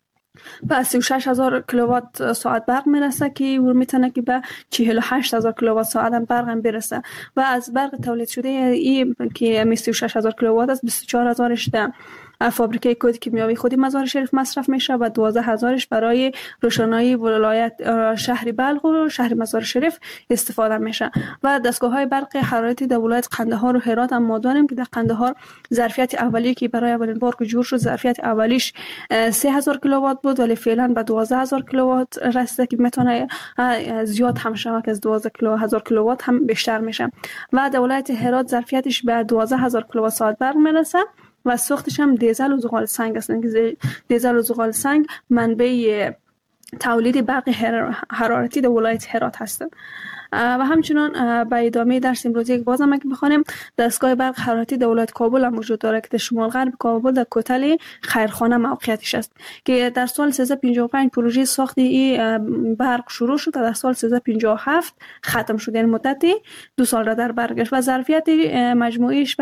به 36,000 کیلووات ساعت برق میرسه که میتونه که به 48,000 کیلووات ساعت هم برق هم برسه و از برق تولید شده این که 36,000 کیلووات است 24,000ش در فابریکه کود کیمیاوی خودی مزار شریف مصرف میشه و 12,000ش برای روشنایی ولایت شهر بلخ و شهر مزار شریف استفاده میشه. و دستگاه‌های برق حرارتی در ولایت قندهار و هرات هم ما داریم که در قندهار ظرفیت اولیه که برای اولین بار که جور شد ظرفیت اولیش 3,000 کیلووات بود ولی فعلا به 12,000 کیلووات رسیده که میتونه زیاد هم شه که از 12,000 کیلووات هم بیشتر میشه. و در ولایت هرات ظرفیتش به 12,000 کیلووات ساعت برق میرسه و سوختش هم دیزل و زغال سنگ هستند که دیزل و زغال سنگ منبع تولید برق حرارتی در ولایت هرات هستند. و همچنان به ادامه درس امروزی یک بازم اگه بخوانیم دستگاه برق حرارتی در ولایت کابل هم وجود داره که در شمال غرب کابل در کوتل خیرخانه موقعیتش است که در سال 1355 پروژه ساخت این برق شروع شد و در سال 1357 ختم شد، یعنی مدت 2 سال را در بر گرفت و ظرفیت مجموعیش به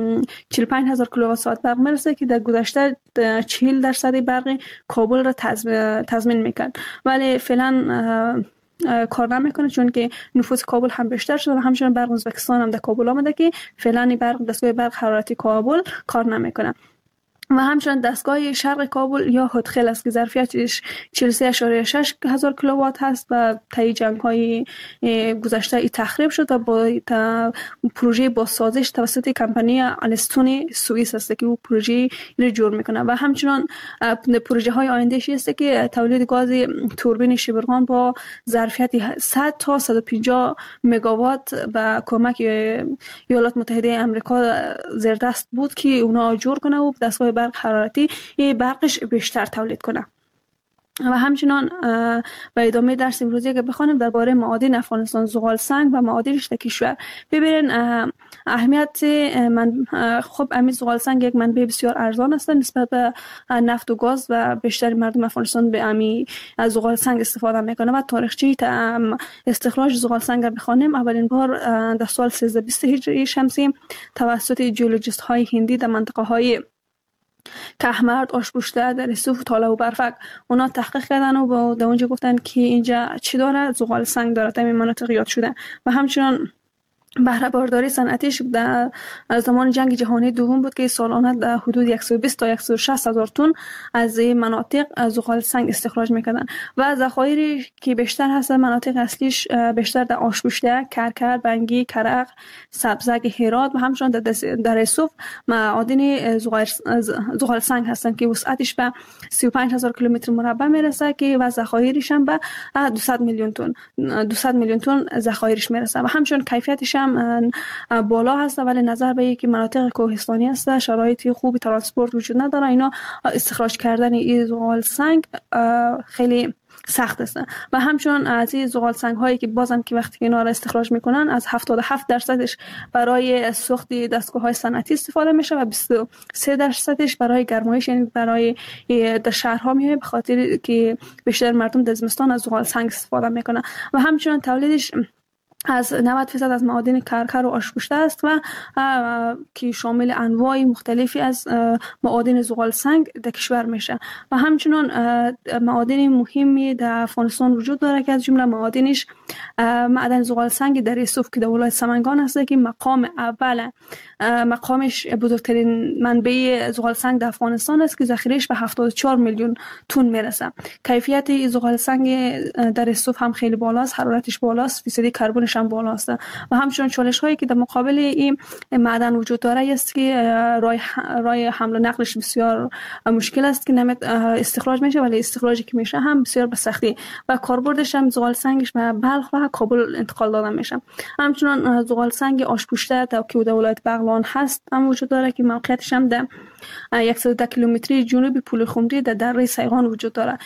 45,000 کیلووات ساعت برق میرسه که در گذشته 40% برق کابل را تضمین میکرد ولی فعلا کار نمیکنه چون که نفوذ کابل هم بیشتر شده و همچنین برق ازبکستان هم در کابل آمده که فعلا برق دستگاه برق حرارتی کابل کار نمیکنه. و همچنین دستگاه شرق کابل یا هدخل است که ظرفیتش 43.6 هزار کیلووات هست و طی جنگ‌های گذشته ای تخریب شد و با پروژه بازسازیش توسط کمپانی آلستون سوئیس است که او پروژه رو جور میکنه و همچنین پروژه های آینده‌ای است که تولید گاز توربین شبرغان با ظرفیت 100 تا 150 مگاوات با کمک ایالات متحده آمریکا زیردست بود که اونا جور کنه و دستگاه برق حرارتی برقش بیشتر تولید کنه. و همچنان به ادامه درس امروزی که بخوانیم درباره معادن افغانستان، زغال سنگ و معادنش در کشور. ببینید اهمیت خب امید زغال سنگ یک منبع بسیار ارزان است نسبت به نفت و گاز و بیشتر مردم افغانستان به امی از زغال سنگ استفاده میکنه و تاریخچه استخراج زغال سنگ را بخوانیم. اولین بار در سال 1320 هجری شمسی توسط جیولوژیست های هندی در منطقه های کهمرد، آشپوشته، در رسوف، تاله و برفک اونا تحقیق کردن و در اونجا گفتن که اینجا چی داره؟ زغال سنگ داره. در این مناطق یاد شده و همچنان بهره برداری صنعتیش در زمان جنگ جهانی دوم بود که سالانه در حدود 120 تا 160 هزار تن از این مناطق زغال سنگ استخراج میکردن و ذخایری که بیشتر هست مناطق اصلیش بیشتر در آشپوشته، کرکر، بنگی، کرق، سبزگ، هرات و همچنان در رسوف معادن زغال سنگ هستن که وسعتش به 35,000 کیلومتر مربع میرسه که و ذخایرش هم به 200 میلیون تن ذخایرش میرسه و همچنان کیفیتش بالا هست ولی نظر به اینکه مناطق کوهستانی هست شرایط خوبی ترانسپورت وجود نداره اینا استخراج کردن این زغال سنگ خیلی سخت است و همچنان از این زغال سنگ هایی که بازم که وقتی اینا را استخراج میکنن از 77% برای سوخت دستگاه های صنعتی استفاده میشه و 23% برای گرمایش یعنی برای در شهرها میه به خاطر که بیشتر مردم در زمستان از زغال سنگ استفاده میکنن و همچنان تولیدش از 90% از معادن کرکر و آشپوشته است و که شامل انواع مختلفی از معادن زغال سنگ در کشور میشه و همچنان معادن مهمی در افغانستان وجود داره که از جمله معادنش معدن زغال سنگ در رسوف که در ولایت سمنگان هست که مقام اول مقامش بزرگترین منبع زغال سنگ در افغانستان است که ذخیرهش به 74 میلیون تن میرسه. کیفیت زغال سنگ در رسوف هم خیلی بالاست، حرارتش بالاست، فیصدی کربنش هم بالاست و همچنان چالش هایی که در مقابل این معدن وجود داره است که راه حمل و نقلش بسیار مشکل است که نمیت استخراج میشه ولی استخراجی که میشه هم بسیار به سختی و کاربردش هم زغال سنگش به بلخ و کابل انتقال داده میشه. همچنان زغال سنگ آشپوشته که در ولایت بغلان هست هم وجود داره که موقعیتش هم در 110 کیلومتری جنوب پول خمری در دره سیغان وجود داره.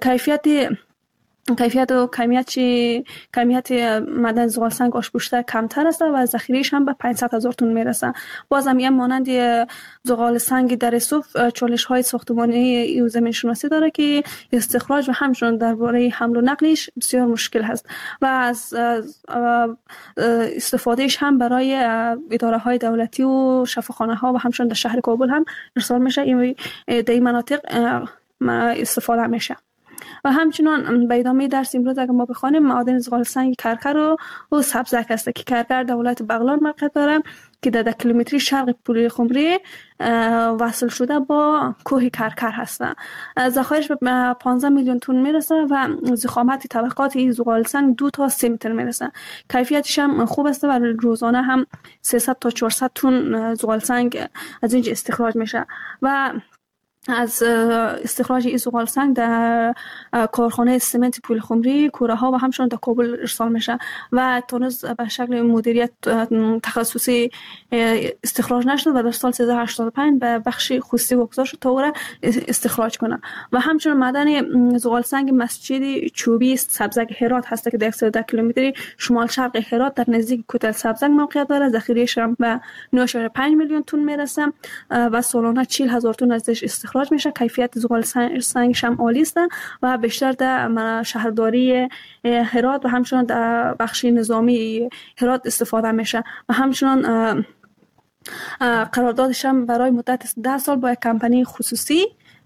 کیفیت و کمیت معدن زغال سنگ آشپوشته کمتر است و ذخیره‌اش هم به 500,000 تن میرسه. بازم یه مانند زغال سنگ در رسوف چالش‌های ساختمانی و زمین شناسی داره که استخراج و همچنان درباره حمل و نقلش بسیار مشکل هست و از استفادهش هم برای اداره‌های دولتی و شفاخانه‌ها و همچنان در شهر کابل هم ارسال میشه. در این مناطق استفاده میشه. و همچنان به ادامه درس امروز اگر ما بخوانیم معادن زغال سنگ کرکر و سبزک است که کرکر در ولایت بغلان موقعیت داره که در 10 کیلومتری شرق پول خمری وصل شده با کوه کرکر هستند. ذخایرش به 15 میلیون تن میرسه و ضخامت طبقات این زغال سنگ 2 تا 3 متر میرسه. کیفیتش هم خوب است و روزانه هم 300 تا 400 تن زغال سنگ از اینجا استخراج میشه و از استخراج این زغال سنگ در کارخانه سمنت پول خمری، کوره ها و همچنان در کابل ارسال میشه و تونس به شکل مدیریت تخصصی استخراج نشد و در سال 1385 به بخش خصوصی واگذار شد تا او را استخراج کنه و همچنان معدن زغال سنگ مسجد چوبی سبزگ هرات هست که در 110 کیلومتری شمال شرق هرات در نزدیک کوتل سبزگ موقعیت داره. ذخیره‌اش به 9.5 میلیون تن میرسه و سالانه 40,000 تن ازش استخراج میشه. کیفیت زغال سنگش هم عالی است و بیشتر در شهرداری هرات و همچنان در بخش نظامی هرات استفاده میشه و همچنان قراردادش هم برای مدت 10 سال با یک کمپانی خصوصی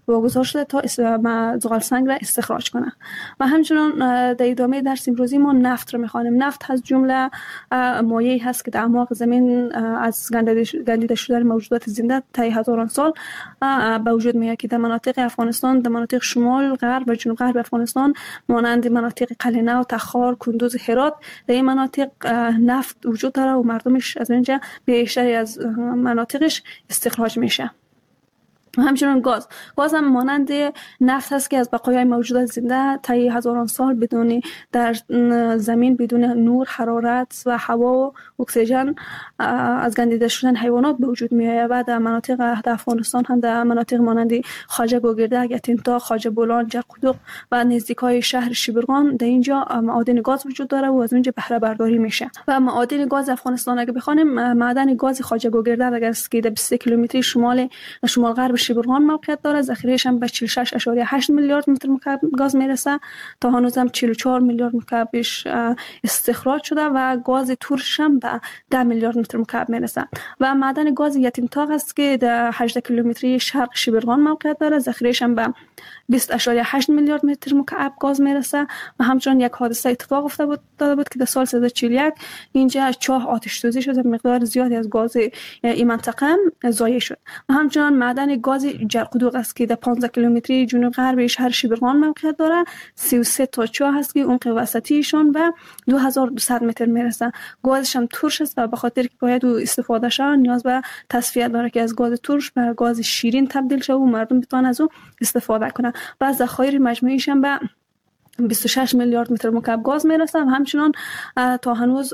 واگذار شده تا زغال سنگ را استخراج کنه. و همچنان در ادامه درس امروزی ما نفت رو میخوانیم. نفت از جمله مایعی هست که در اعماق زمین از گندیده شدن موجودات زنده تا هزاران سال به وجود میاد که در مناطق افغانستان، در مناطق شمال، غرب و جنوب غرب افغانستان مانند مناطق قلینه و تخار، کندوز، هرات در این مناطق نفت وجود داره و مردمش از اینجا بیشتری از مناطقش استخراج میشه. همچنین گاز هم مانند نفت هست که از بقایای موجودات زنده تا هزاران سال بدون در زمین بدون نور، حرارت و هوا و اکسیژن از گندیده شدن حیوانات به وجود می آید. و در مناطق افغانستان هم در مناطق مانند خواجه گوگردک، یتینتا، خواجه بولان، جرقدوق و نزدیکای شهر شبرغان در اینجا معادن گاز وجود داره و از اونجا بهره برداری میشه. و معادن گاز افغانستان اگه بخوانیم، معدن گاز خواجه گوگردک اگر که در 20 کیلومتری شمال غرب شبرغان موقعیت داره، ذخیره‌اش هم به 46.8 میلیارد متر مکعب گاز میرسه. تا هنوز هم 44 میلیارد مکعبش استخراج شده و گاز ترش هم به 10 میلیارد متر مکعب میرسه. و معدن گاز یتیمتاق است که در 18 کیلومتری شرق شبرغان موقعیت داره، ذخیره‌اش هم به 20.8 میلیارد متر مکعب گاز میرسه. و همچنین یک حادثه اتفاق افتاده بود که در سال 1341 اینجا چاه آتش سوزی شد، مقدار زیادی از گاز این منطقه ضایع شد. و همچنین معدن گاز جرقدوق است که در 15 کیلومتری جنوب غرب شهر شبرغان موقعیت داره، 33 تا چاه هست که عمق وسطیشون به 2200 متر میرسه. گازش هم ترش است و به خاطر که باید استفاده شه نیاز به تصفیه داره که از گاز ترش به گاز شیرین تبدیل شه و مردم بتونن از اون استفاده کنن. و از ذخایر مجموعیش هم به 26 میلیارد متر مکعب گاز میرسه. و همچنان تا هنوز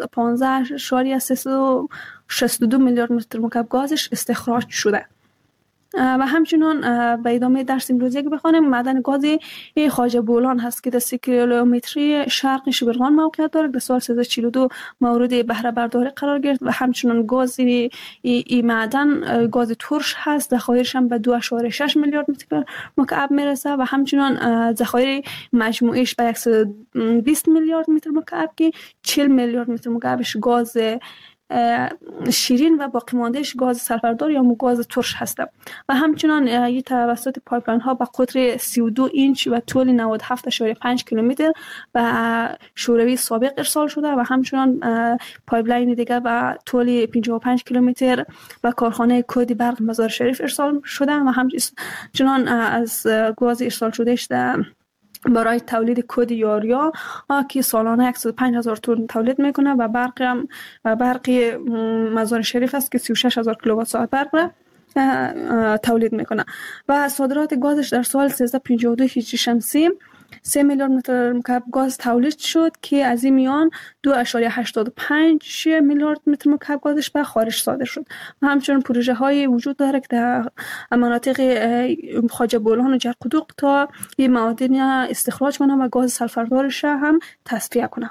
15.362 میلیارد متر مکعب گازش استخراج شده. و همچنان به ادامه درس امروزی که بخوانیم، معدن گاز خواجه بولان هست که در 3 کیلومتری شرق شبرغان موقعیت داره. در سال 1342 مورد بهره برداری قرار گرفت و همچنان گاز این معدن گاز ترش هست، ذخایرش هم به 2.6 میلیارد متر مکعب میرسه. و همچنان ذخایر مجموعیش به 120 میلیارد متر مکعب که 40 میلیارد متر مکعبش گاز شیرین و باقی ماندهش گاز سلفردار یا گاز ترش هسته. و همچنان این توسط پایپلاین ها به قطر 32 اینچ و طول 97.5 کیلومتر به شوروی سابق ارسال شده. و همچنان پایپلاین دیگه به طول 55 کیلومتر به کارخانه کودی برق مزار شریف ارسال شده. و همچنان از گاز ارسال شدهش برای تولید کود یاریا که سالانه 105,000 تن تولید میکنه و برق مزار شریف است که 36,000 کیلووات ساعت برق تولید میکنه. و صادرات گازش در سال 1352 هجری شمسی 3 میلیارد متر مکعب گاز تولید شد که از این میان 2.85 میلیارد متر مکعب گازش به خارج صادر شد. و همچنین پروژه های وجود داره که در مناطق خواجه بولان و جرقدوق تا این معادن استخراج کنه و گاز سلفردارش هم تصفیه کنه.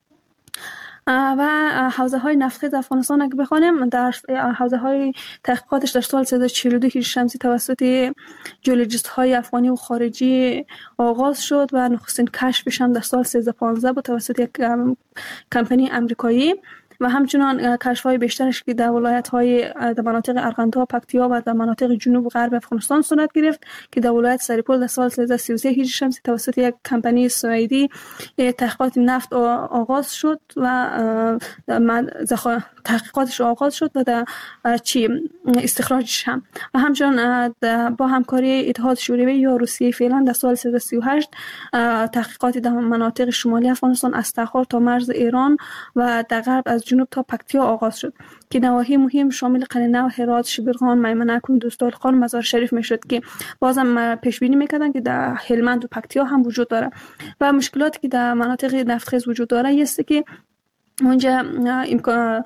و حوزه های نفتی در افغانستان اگه بخوانیم، در حوزه های تحقیقاتش در سال 1342 هجری شمسی توسط جیولوژیست های افغانی و خارجی آغاز شد و نخستین کشفش هم در سال 1315 بود توسط یک کمپانی امریکایی. و همچنان کشف‌های بیشترش که در ولایت‌های در مناطق ارغنداب، پکتیا و در مناطق جنوب و غرب افغانستان صورت گرفت که در ولایت سریپول در سال 1333 هجری شمسی توسط یک کمپانی سوئدی تحقیقات نفت آغاز شد و تحقیقاتش آغاز شد و در استخراجش هم. و همچنان با همکاری اتحاد شوروی یا روسیه فعلا در سال 1338 تحقیقاتی در مناطق شمالی افغانستان از تخار تا مرز ایران و در غرب از جنوب تا پکتیا آغاز شد که نواحی مهم شامل قلینه و هرات، شبرغان، میمنه، کندوز، دالخان، مزار شریف میشد که بازم پیش بینی میکردن که در هلمند و پکتیا هم وجود داره. و مشکلاتی که در مناطق نفتخیز وجود داره است که اونجا امکان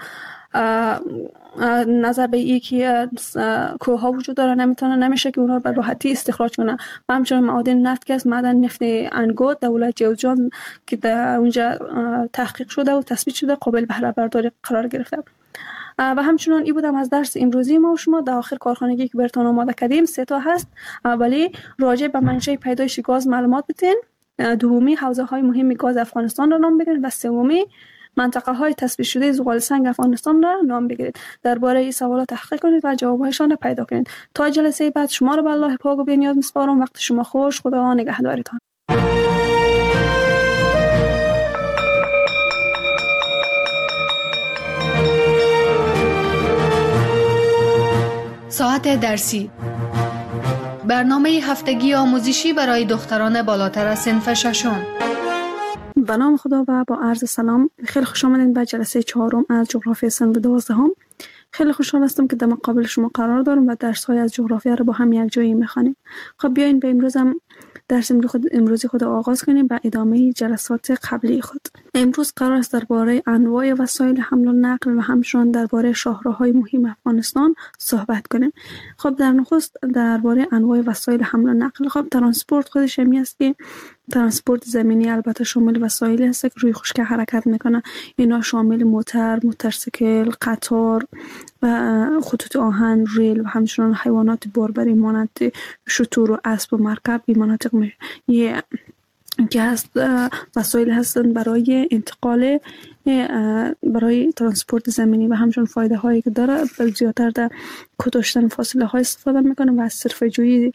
نظر به این که کوه ها وجود داره نمیشه که اونها به راحتی استخراج کنه. و همچنین معادن نفت که از معدن نفت انگوت در ولایت جوزجان که در اونجا تحقیق شده و تثبیت شده قابل بهره برداری قرار گرفته. و همچنین این بودم از درس امروزی ما و شما. در آخر کارخانگی که براتون آماده کردیم 3 تا هست. اولی راجع به منشأ پیدایش گاز معلومات بدین، دومی حوزه های مهم گاز افغانستان را نام بگیرید و سومی منطقه های تثبیت شده زغال سنگ افغانستان را نام بگیرید. درباره این سوالات تحقیق کنید و جوابهایشان را پیدا کنید. تا جلسه بعد شما را به الله پاک و بی‌نیاز می‌سپارم. وقت شما خوش. خدا نگهدارتان. ساعت درسی، برنامه هفتگی آموزشی برای دختران بالاتر از صنف ششم. به نام خدا و با عرض سلام. خیلی خوش آمدید به جلسه 4 از جغرافی صنف 12. خیلی خوشحال هستم که در مقابل شما قرار دارم و درس‌های از جغرافیا را با هم یک جایی می‌خوانیم. خب بیاین به درس امروزی خود آغاز کنیم به ادامه جلسات قبلی خود. امروز قرار است درباره انواع وسایل حمل و نقل و همچنین درباره شاهراهای مهم افغانستان صحبت کنیم. خب در نخست درباره انواع وسایل حمل و نقل. خب ترانسپورت خودش همی است که ترانسپورت زمینی البته شامل وسایلی است که روی خشکی حرکت میکنه. اینا شامل موتر، موتورسیکل، قطار و خطوط آهن، ریل و همچنین حیوانات باربری مانند شتر و اسب و مرکب. این مناطق که هست وسایل هستند برای انتقال برای ترانسپورت زمینی و همچنین فایده هایی که داره. زیادتر در کاهش فاصله های استفاده میکنه و از صرفه جویی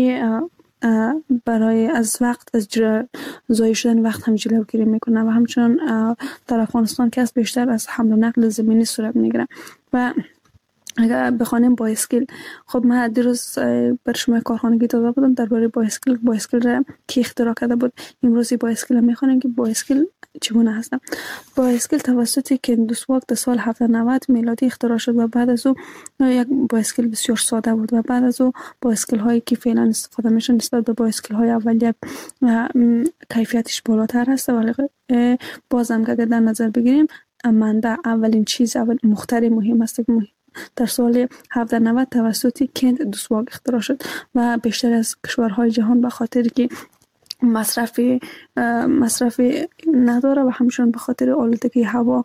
برای از وقت از ضایع شدن وقت هم جلوگیری میکنه و همچنین در افغانستان که بیشتر از حمل و نقل زمینی صورت میگیره. و اگر بخوانیم بایسکل، خب من دیروز بر شما کارخانگی داده بودم درباره بایسکل را کی اختراع کرده بود. امروز بایسکل میخوانیم که بایسکل چگونه هست. بایسکل توسط کندوسواک در سال 1790 میلادی اختراع شد و بعد از او یک بایسکل بسیار ساده بود و بعد از او بایسکل هایی که فعلا استفاده میشن نسبت به بایسکل های اولیه کیفیتش بالاتر هست. ولی بازم که در نظر بگیریم اولین مخترع مهم است که در سال 1790 توسط کندوسواک اختراع شد و بیشتر از کشورهای جهان به خاطر که مصرف نداره و همچنین به خاطر آلودگی هوا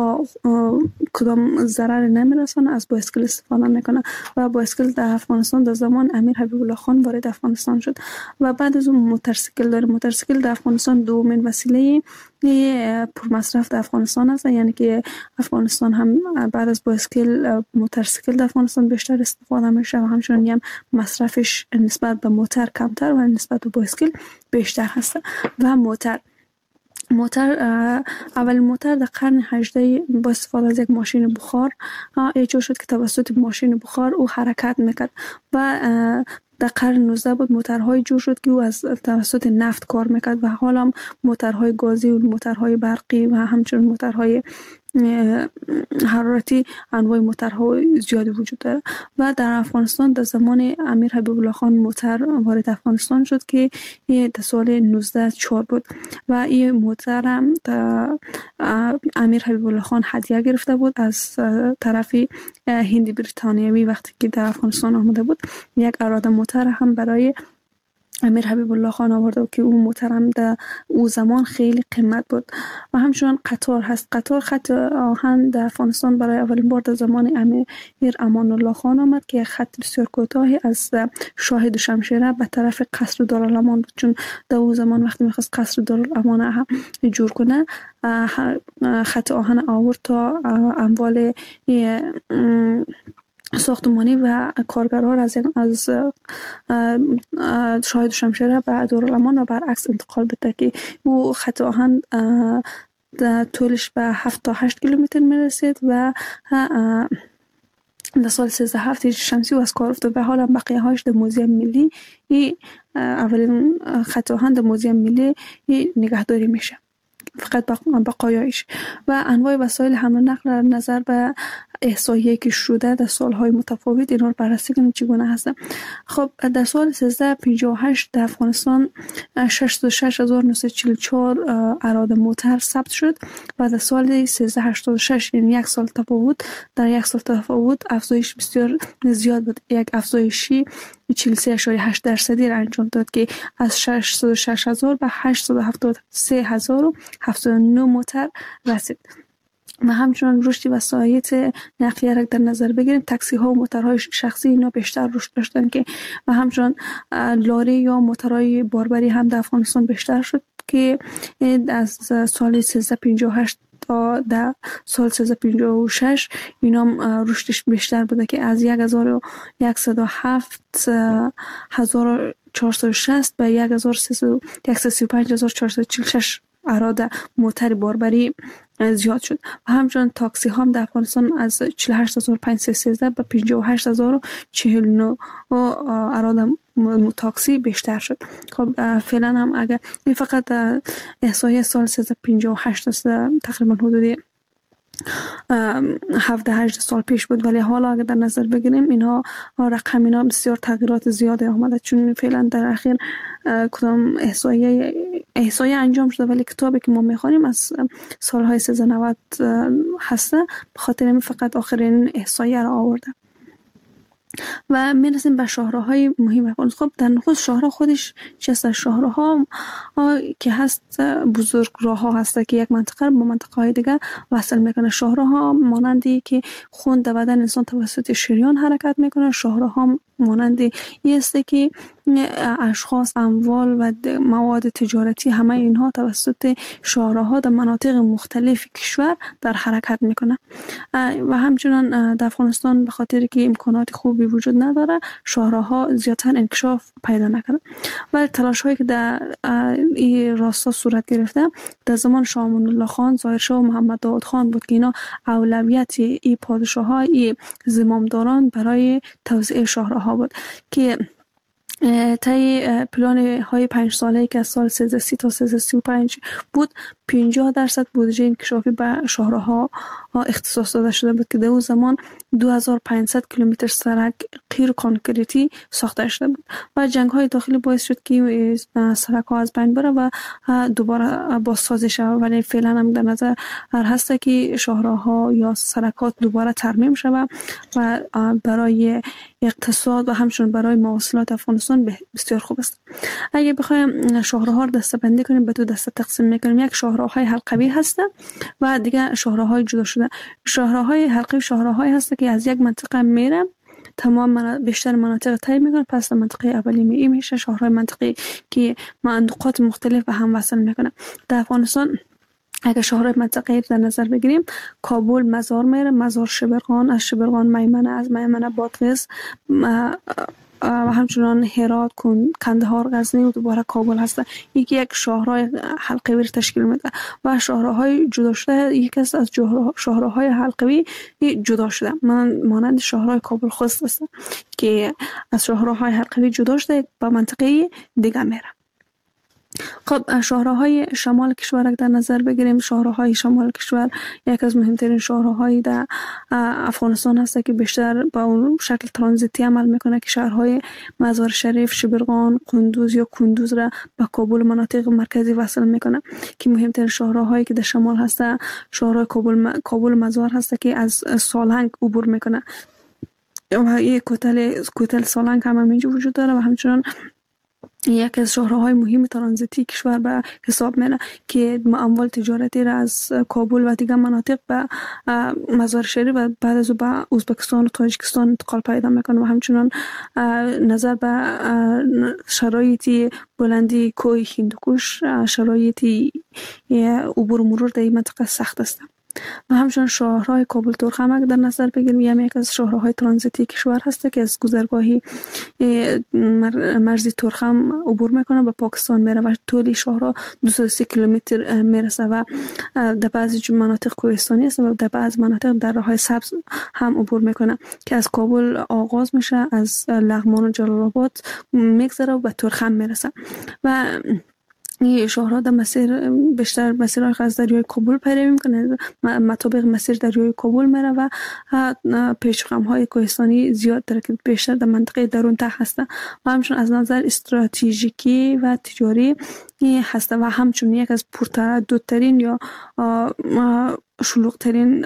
کدام ضرر نمیرسونه از بایسکل استفاده میکنه. و بایسکل در افغانستان در زمان امیر حبیب الله خان وارد افغانستان شد و بعد از اون موتورسیکل داره. موتورسیکل در افغانستان دومین وسیله پر مصرف در افغانستان است، یعنی که افغانستان هم بعد از بایسکل موتورسیکل در افغانستان بیشتر استفاده میشه و همچنین هم مصرفش نسبت به موتور کمتر و نسبت به بایسکل بیشتر هست. و اول موتور در قرن 18 با استفاده از یک ماشین بخار ایجاد شد که توسط ماشین بخار او حرکت میکرد و در قرن 19 بود موتورهای جور شد که او از توسط نفت کار میکرد و حالا موتورهای گازی و موتورهای برقی و همچنین موتورهای حرارتی انواع موتورها زیادی وجود داره. و در افغانستان در زمان امیر حبیب الله خان موتور وارد افغانستان شد که در سال 1904 بود و این موتور هم امیر حبیب الله خان هدیه گرفته بود از طرف هند بریتانیایی وقتی که در افغانستان آمده بود. یک اراده موتور هم برای امیر حبیب الله خان آورده که اون موترم در او زمان خیلی قیمت بود. و همچنین قطار هست. قطار خط آهن در افغانستان برای اولین بار در زمان امیر امان الله خان آمد که خط بسیار کوتاهی از شاهد شمشیره به طرف قصر دارالامان بود، چون در اون زمان وقتی میخواست قصر دارالامان جور کنه خط آهن آورد تا اموال ساختمانی و کارگرها را از شاهد شمشیره به دارالامان و برعکس انتقال بده که او خط آهن طولش به 7 تا 8 کیلومتر میرسید و در سال 1307 شمسی و از کار افتاد و حالا بقیه هاش در موزیم ملی اولین خط آهن در موزیم ملی نگهداری میشه، فقط بقایایش. و انواع وسایل حمل و نقل را نظر به احصایه‌ای که شده در سالهای متفاوت اینا رو بررسی کنیم چگونه هستن. خب در سال 1358 در افغانستان 66944 اراده موتر ثبت شد و در سال 1386 یعنی یک سال تفاوت افزایش بسیار زیاد بود. یک افزایشی 43.8% را انجام داد که از 606,000 به 873,079 موتر رسید. و همچنان رشد وسایل نقلیه را در نظر بگیریم، تاکسی ها و موترهای شخصی اینا بیشتر رشد داشتن که و همچنان لاری یا موترهای باربری هم در افغانستان بیشتر شد که از سال 1358 تا در سال 1356 اینا رشدش بیشتر بوده که از 1107 1460 به 1335,446 افراد معتاد باربری زیاد شد و همچنین تاکسی هم در افغانستان از 48513 به 58049 افراد تاکسی بیشتر شد. خب فعلا هم اگر این فقط احصایه سال 1358 است، تقریبا حدود 17-18 سال پیش بود، ولی حالا اگر در نظر بگیریم اینها رقم اینا بسیار تغییرات زیاده آمده، چون فعلا در اخیر کدام احصایه انجام شده ولی کتابی که ما میخوانیم از سالهای 1390 هسته، به خاطر این فقط آخرین احصایه را آورده. و میرسیم به شاهراهای مهم. خب در نخست شاهراه خودش چیست؟ شاهراها که هست بزرگ راه ها هست که یک منطقه با منطقه های دیگر وصل میکنه. شاهراها مانندی که خون در بدن انسان توسط شریان حرکت میکنه. شاهراها مانندی است که اشخاص، اموال و مواد تجارتی همه اینها توسط شاهراها در مناطق مختلف کشور در حرکت میکنه. و همچنان در افغانستان به خاطر که امکانات خوبی وجود نداره، شاهراها زیادتر انکشاف پیدا نکنه. و تلاش هایی که در این راستا صورت گرفته در زمان شاه امان الله خان، ظاهر شاه و محمد داود خان بود که اینا اولویت این پادشاه های زمامداران برای توسعه شاهراها بود که طی پلان های 5 ساله که از سال 1330 تا 1335 بود 50% بودجه انکشافی به شاهراها اختصاص داده شده بود که در اون زمان 2500 کیلومتر سرک غیر کانکریتی ساخته شده بود و جنگ های داخلی باعث شد که سرک ها از بین بره و دوباره بازسازی شود. ولی فعلا هم در نظر هست که شاهراها یا سرکات دوباره ترمیم شود و برای اقتصاد و همچنین برای مواصلات افغانستان بسیار خوب است. اگه بخوایم شاهراها رو دسته‌بندی کنیم به دو دسته تقسیم میکنیم. یک شاهراهای حلقوی هستند و دیگه شاهراهای جدا شده. شاهراهای حلقوی شاهراهایی هست که از یک منطقه میره تمام بیشتر مناطق طی میکنه، پس منطقه اولی میشه شاهراه منطقی که مناطق مختلف به هم وصل میکنه. در افغانستان اگر شاهراه منطقه در نظر بگیریم، کابل مزار میره، مزار شبرغان، از شبرغان میمنه، از میمنه بادغیس و همچنان هرات، کندهار، غزنی و دوباره کابل هست. یک شاهراه حلقوی تشکیل میده و شاهراهای جدا شده یکی از شاهراهای حلقوی جدا شده مانند شاهراه کابل خوست است که از شاهراهای حلقوی جدا شده به منطقه دیگه میره. خب شاهراهای شمال کشور در نظر بگیریم، شاهراهای شمال کشور یک از مهمترین شاهراهای در افغانستان هست که بیشتر با اون شکل ترانزیتی عمل میکنه که شهرهای مزار شریف، شبرغان، قندوز یا کندوز را به کابل مناطق مرکزی وصل میکنه که مهمترین شاهراهایی که در شمال هست شاهراه کابل مزار هست که از سالنگ عبور میکنه و یک کوتل سالنگ هم اینجا وجود داره و همچنان یک از شاهراهای مهم ترانزیتی کشور به حساب میره که اموال تجارتی را از کابل و دیگر مناطق به مزار شریف و بعد از به ازبکستان و تاجیکستان انتقال پیدا میکنه و همچنان نظر به شرایطی بلندی کوه هندوکش شرایطی عبور مرور در این منطقه سخت است. و همچنان شاهراه کابل تورخم در نظر بگیریم یک از شاهراهای ترانزیتی کشور هست که از گذرگاهی مرزی تورخم عبور میکنه به پاکستان میره و طول شاهراه 230 کیلومتر میرسه و در بعضی مناطق کوهستانی است و در بعض مناطق در راههای سبز هم عبور میکنه که از کابل آغاز میشه، از لغمان و جلال آباد میگذره و به تورخم میرسه و این شاهراه در بیشتر مسیرهای از دریای کابل پیروی میکنه، مطابق مسیر دریای کابل میره و پیشقم های کوهستانی زیاد داره که بیشتر در منطقه درون ته هستن و همچون از نظر استراتژیکی و تجاری هسته و همچون یک از پرترددترین یا شلوغترین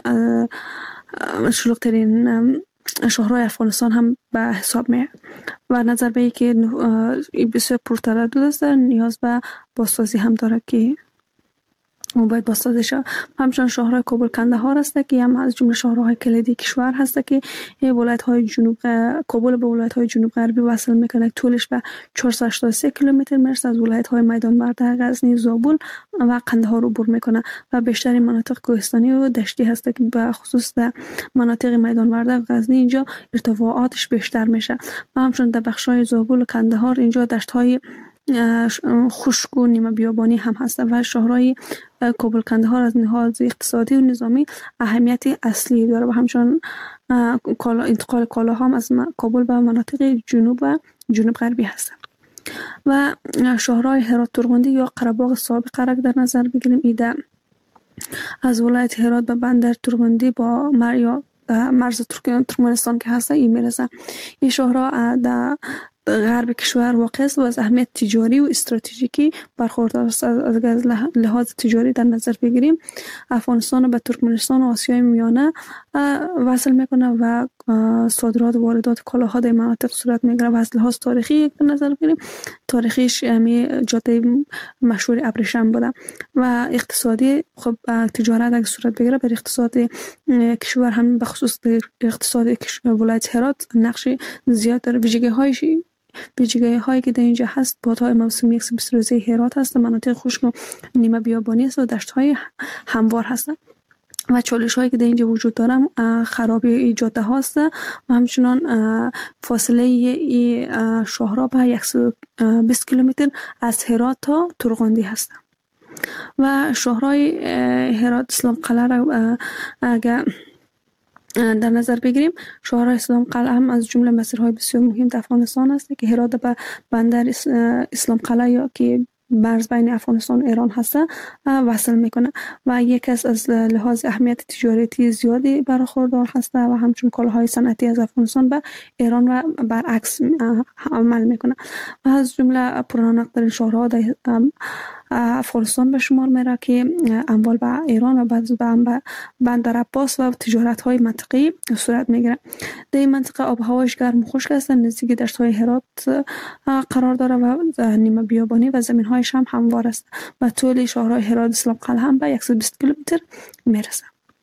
شاهراه افغانستان هم به حساب میاد و نظر به که بسیار پرتردد است، نیاز به بازسازی هم داره که و باید بازسازی شود. همچنان شهرهای کابل کندهار است که هم از جمله شهرهای کلیدی کشور هست که ولایت‌های جنوب کابل به ولایت‌های جنوب غربی وصل میکنه. طولش به 483 کیلومتر میرسه. از ولایت‌های میدان برده، غزنی، زابل و قندهار عبور میکنه و بیشتر مناطق کوهستانی و دشتی هست که به خصوص در مناطق میدان برده غزنی اینجا ارتفاعاتش بیشتر میشه. و همچنان در بخش‌های زابل و کندهار اینجا دشت‌های خشک و نیمه بیابانی هم هست و شهرهای کابل کندهار از لحاظ اقتصادی و نظامی اهمیت اصلی داره و همچنان انتقال کالاها هم از کابل به مناطق جنوب و جنوب غربی هست. و شهرهای هرات ترغندی یا قره‌باغ سابق را در نظر بگیریم، ایده از ولایت هرات به بندر ترغندی با مرز ترکمنستان که هست این میرسه. این شهرها در غرب کشور واقع است و از اهمیت تجاری و استراتژیکی برخوردار است. از لحاظ تجاری در نظر بگیریم افغانستان به ترکمنستان و آسیای میانه وصل میکنه و صادرات و واردات کالاها در مناطق صورت میگیره. و از لحاظ تاریخی در نظر بگیریم تاریخیش جاده مشهور ابریشم بوده و اقتصادی خب تجارت اگه صورت بگیره بر اقتصاد کشور هم به خصوص اقتصاد ولایت هرات نقش زیاد داره. ویژگی هایی که در اینجا هست بادهای موسمی اکسپرسوزی هرات هست، مناطق خشک و نیمه بیابانی است و دشت های هموار هستند و چالش هایی که در اینجا وجود داره خرابی جاده هاست و همچنان فاصله ای شهرها به 120 کیلومتر از هرات تا ترغندی هست. و شهرهای هرات اسلام قلعه را اگر در نظر بگیریم شهرهای اسلام قلعه هم از جمله مسیرهای بسیار مهم در افغانستان است که هرات به بندر اسلام قلعه یا که مرز بین افغانستان و ایران هست وصل میکنه و یک از لحاظ اهمیت تجارتی زیادی برخوردار هست و همچون کالاهای صنعتی از افغانستان به ایران و برعکس عمل میکنه و از جمله پررونق‌ترین شهرها در افغانستان به شمار میره که اموال به ایران و بعد به بندر عباس و تجارت های منطقی صورت میگیره. در این منطقه آب و هوایش گرم و خشک است، نزدیک دشت های هرات قرار داره و نیمه بیابانی و زمین هایش هم هموار است و طول شهرهای هرات اسلام قلعه هم به 120 کیلومتر میرسه.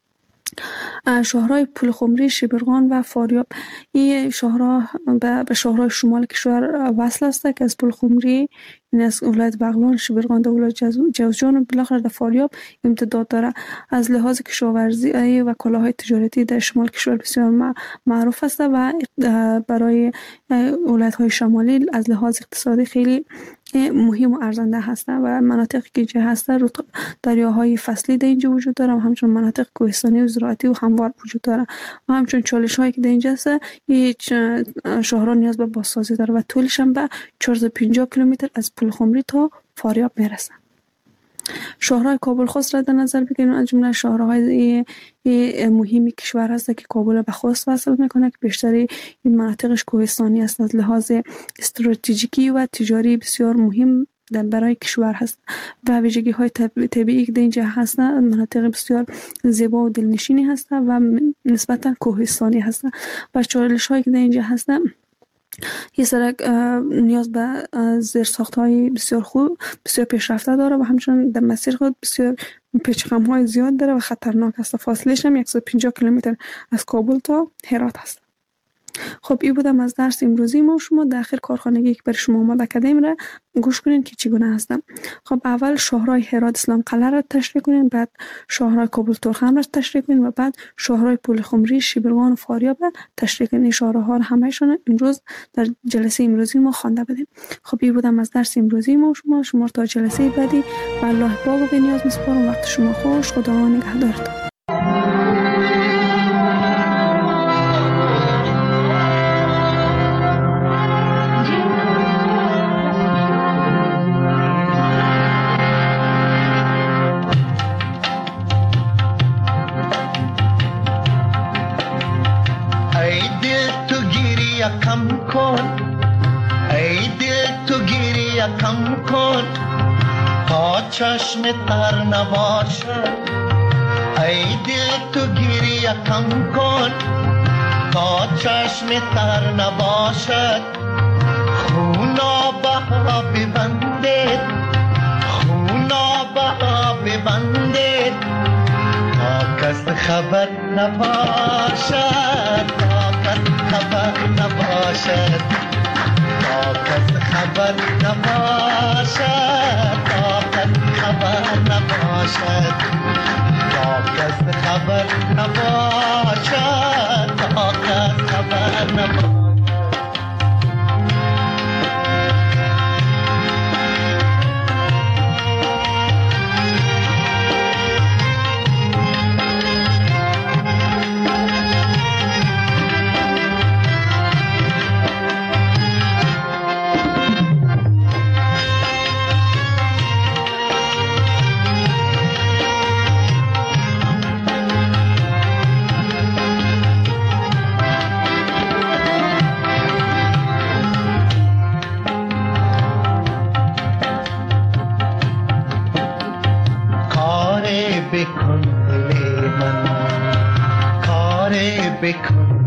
شهرهای پلخمری، شبرغان و فاریاب این شهرها به شهرهای شمال کشور وصل است که از پلخمری این از ولایت بغلان، شبرغان در ولایت جوزجان و بالاخره در فاریاب امتداد داره. از لحاظ کشاورزی و کالاهای تجارتی در شمال کشور بسیار معروف است و برای ولایت های شمالی از لحاظ اقتصادی خیلی مهم و ارزنده هستند و مناطقی که اینجا هستند دریاهای فصلی در اینجا وجود داره و همچون مناطق کوهستانی و زراعتی و هموار وجود داره و همچون چالش هایی که در اینجا هست شهرها نیاز به بازسازی داره و طولش هم به 450 کیلومتر از پلخمری تا فاریاب میرسه. شهرهای کابل خوست را در نظر بگیریم از جمله شهرهای مهمی کشور هست که کابل به خوست وصل میکنه که بیشتری این مناطقش کوهستانی است. از لحاظ استراتژیکی و تجاری بسیار مهم برای کشور هست و ویژگی های طبیعی که در اینجا هست مناطق بسیار زیبا و دلنشینی هست و نسبتا کوهستانی هست و چالش هایی که در اینجا هست یه سرک نیاز به زیرساخت‌های بسیار خوب بسیار پیشرفته داره و همچنین در مسیر خود بسیار پیچ‌خم‌های زیاد داره و خطرناک است. فاصله‌اش هم 150 کیلومتر از کابل تا هرات است. خب این بودم از درس امروزی ما. شما در آخر کارخانگی که برای شما آماده کردیم را گوش کنین که چگونه هستم. خب اول شهرهای هرات اسلام قلعه را تشریح کنین، بعد شهرهای کابل تورخم را تشریح کنین و بعد شهرهای پلخمری، شبرغان و فاریاب را تشریح کنین. شهرها را همه‌شان امروز در جلسه امروزی ما خوانده بدیم. خب این بودم از درس امروزی ما. شما تا جلسه بعدی به الله پاک و بی‌نیاز می‌سپارم. وقت شما خوش. خدا نگهدارتون. کم کن ای دل تو گریه کم کن تا چشم تر نباشد ای دل تو گریه کم کن تا چشم تر نباشد خونا بها ببندید خونا بها ببندید خبر نباشد طاقت خبر نباشد طاقت خبر نباشد طاقت خبر نباشد طاقت خبر نباشد طاقت خبر نباشد بکن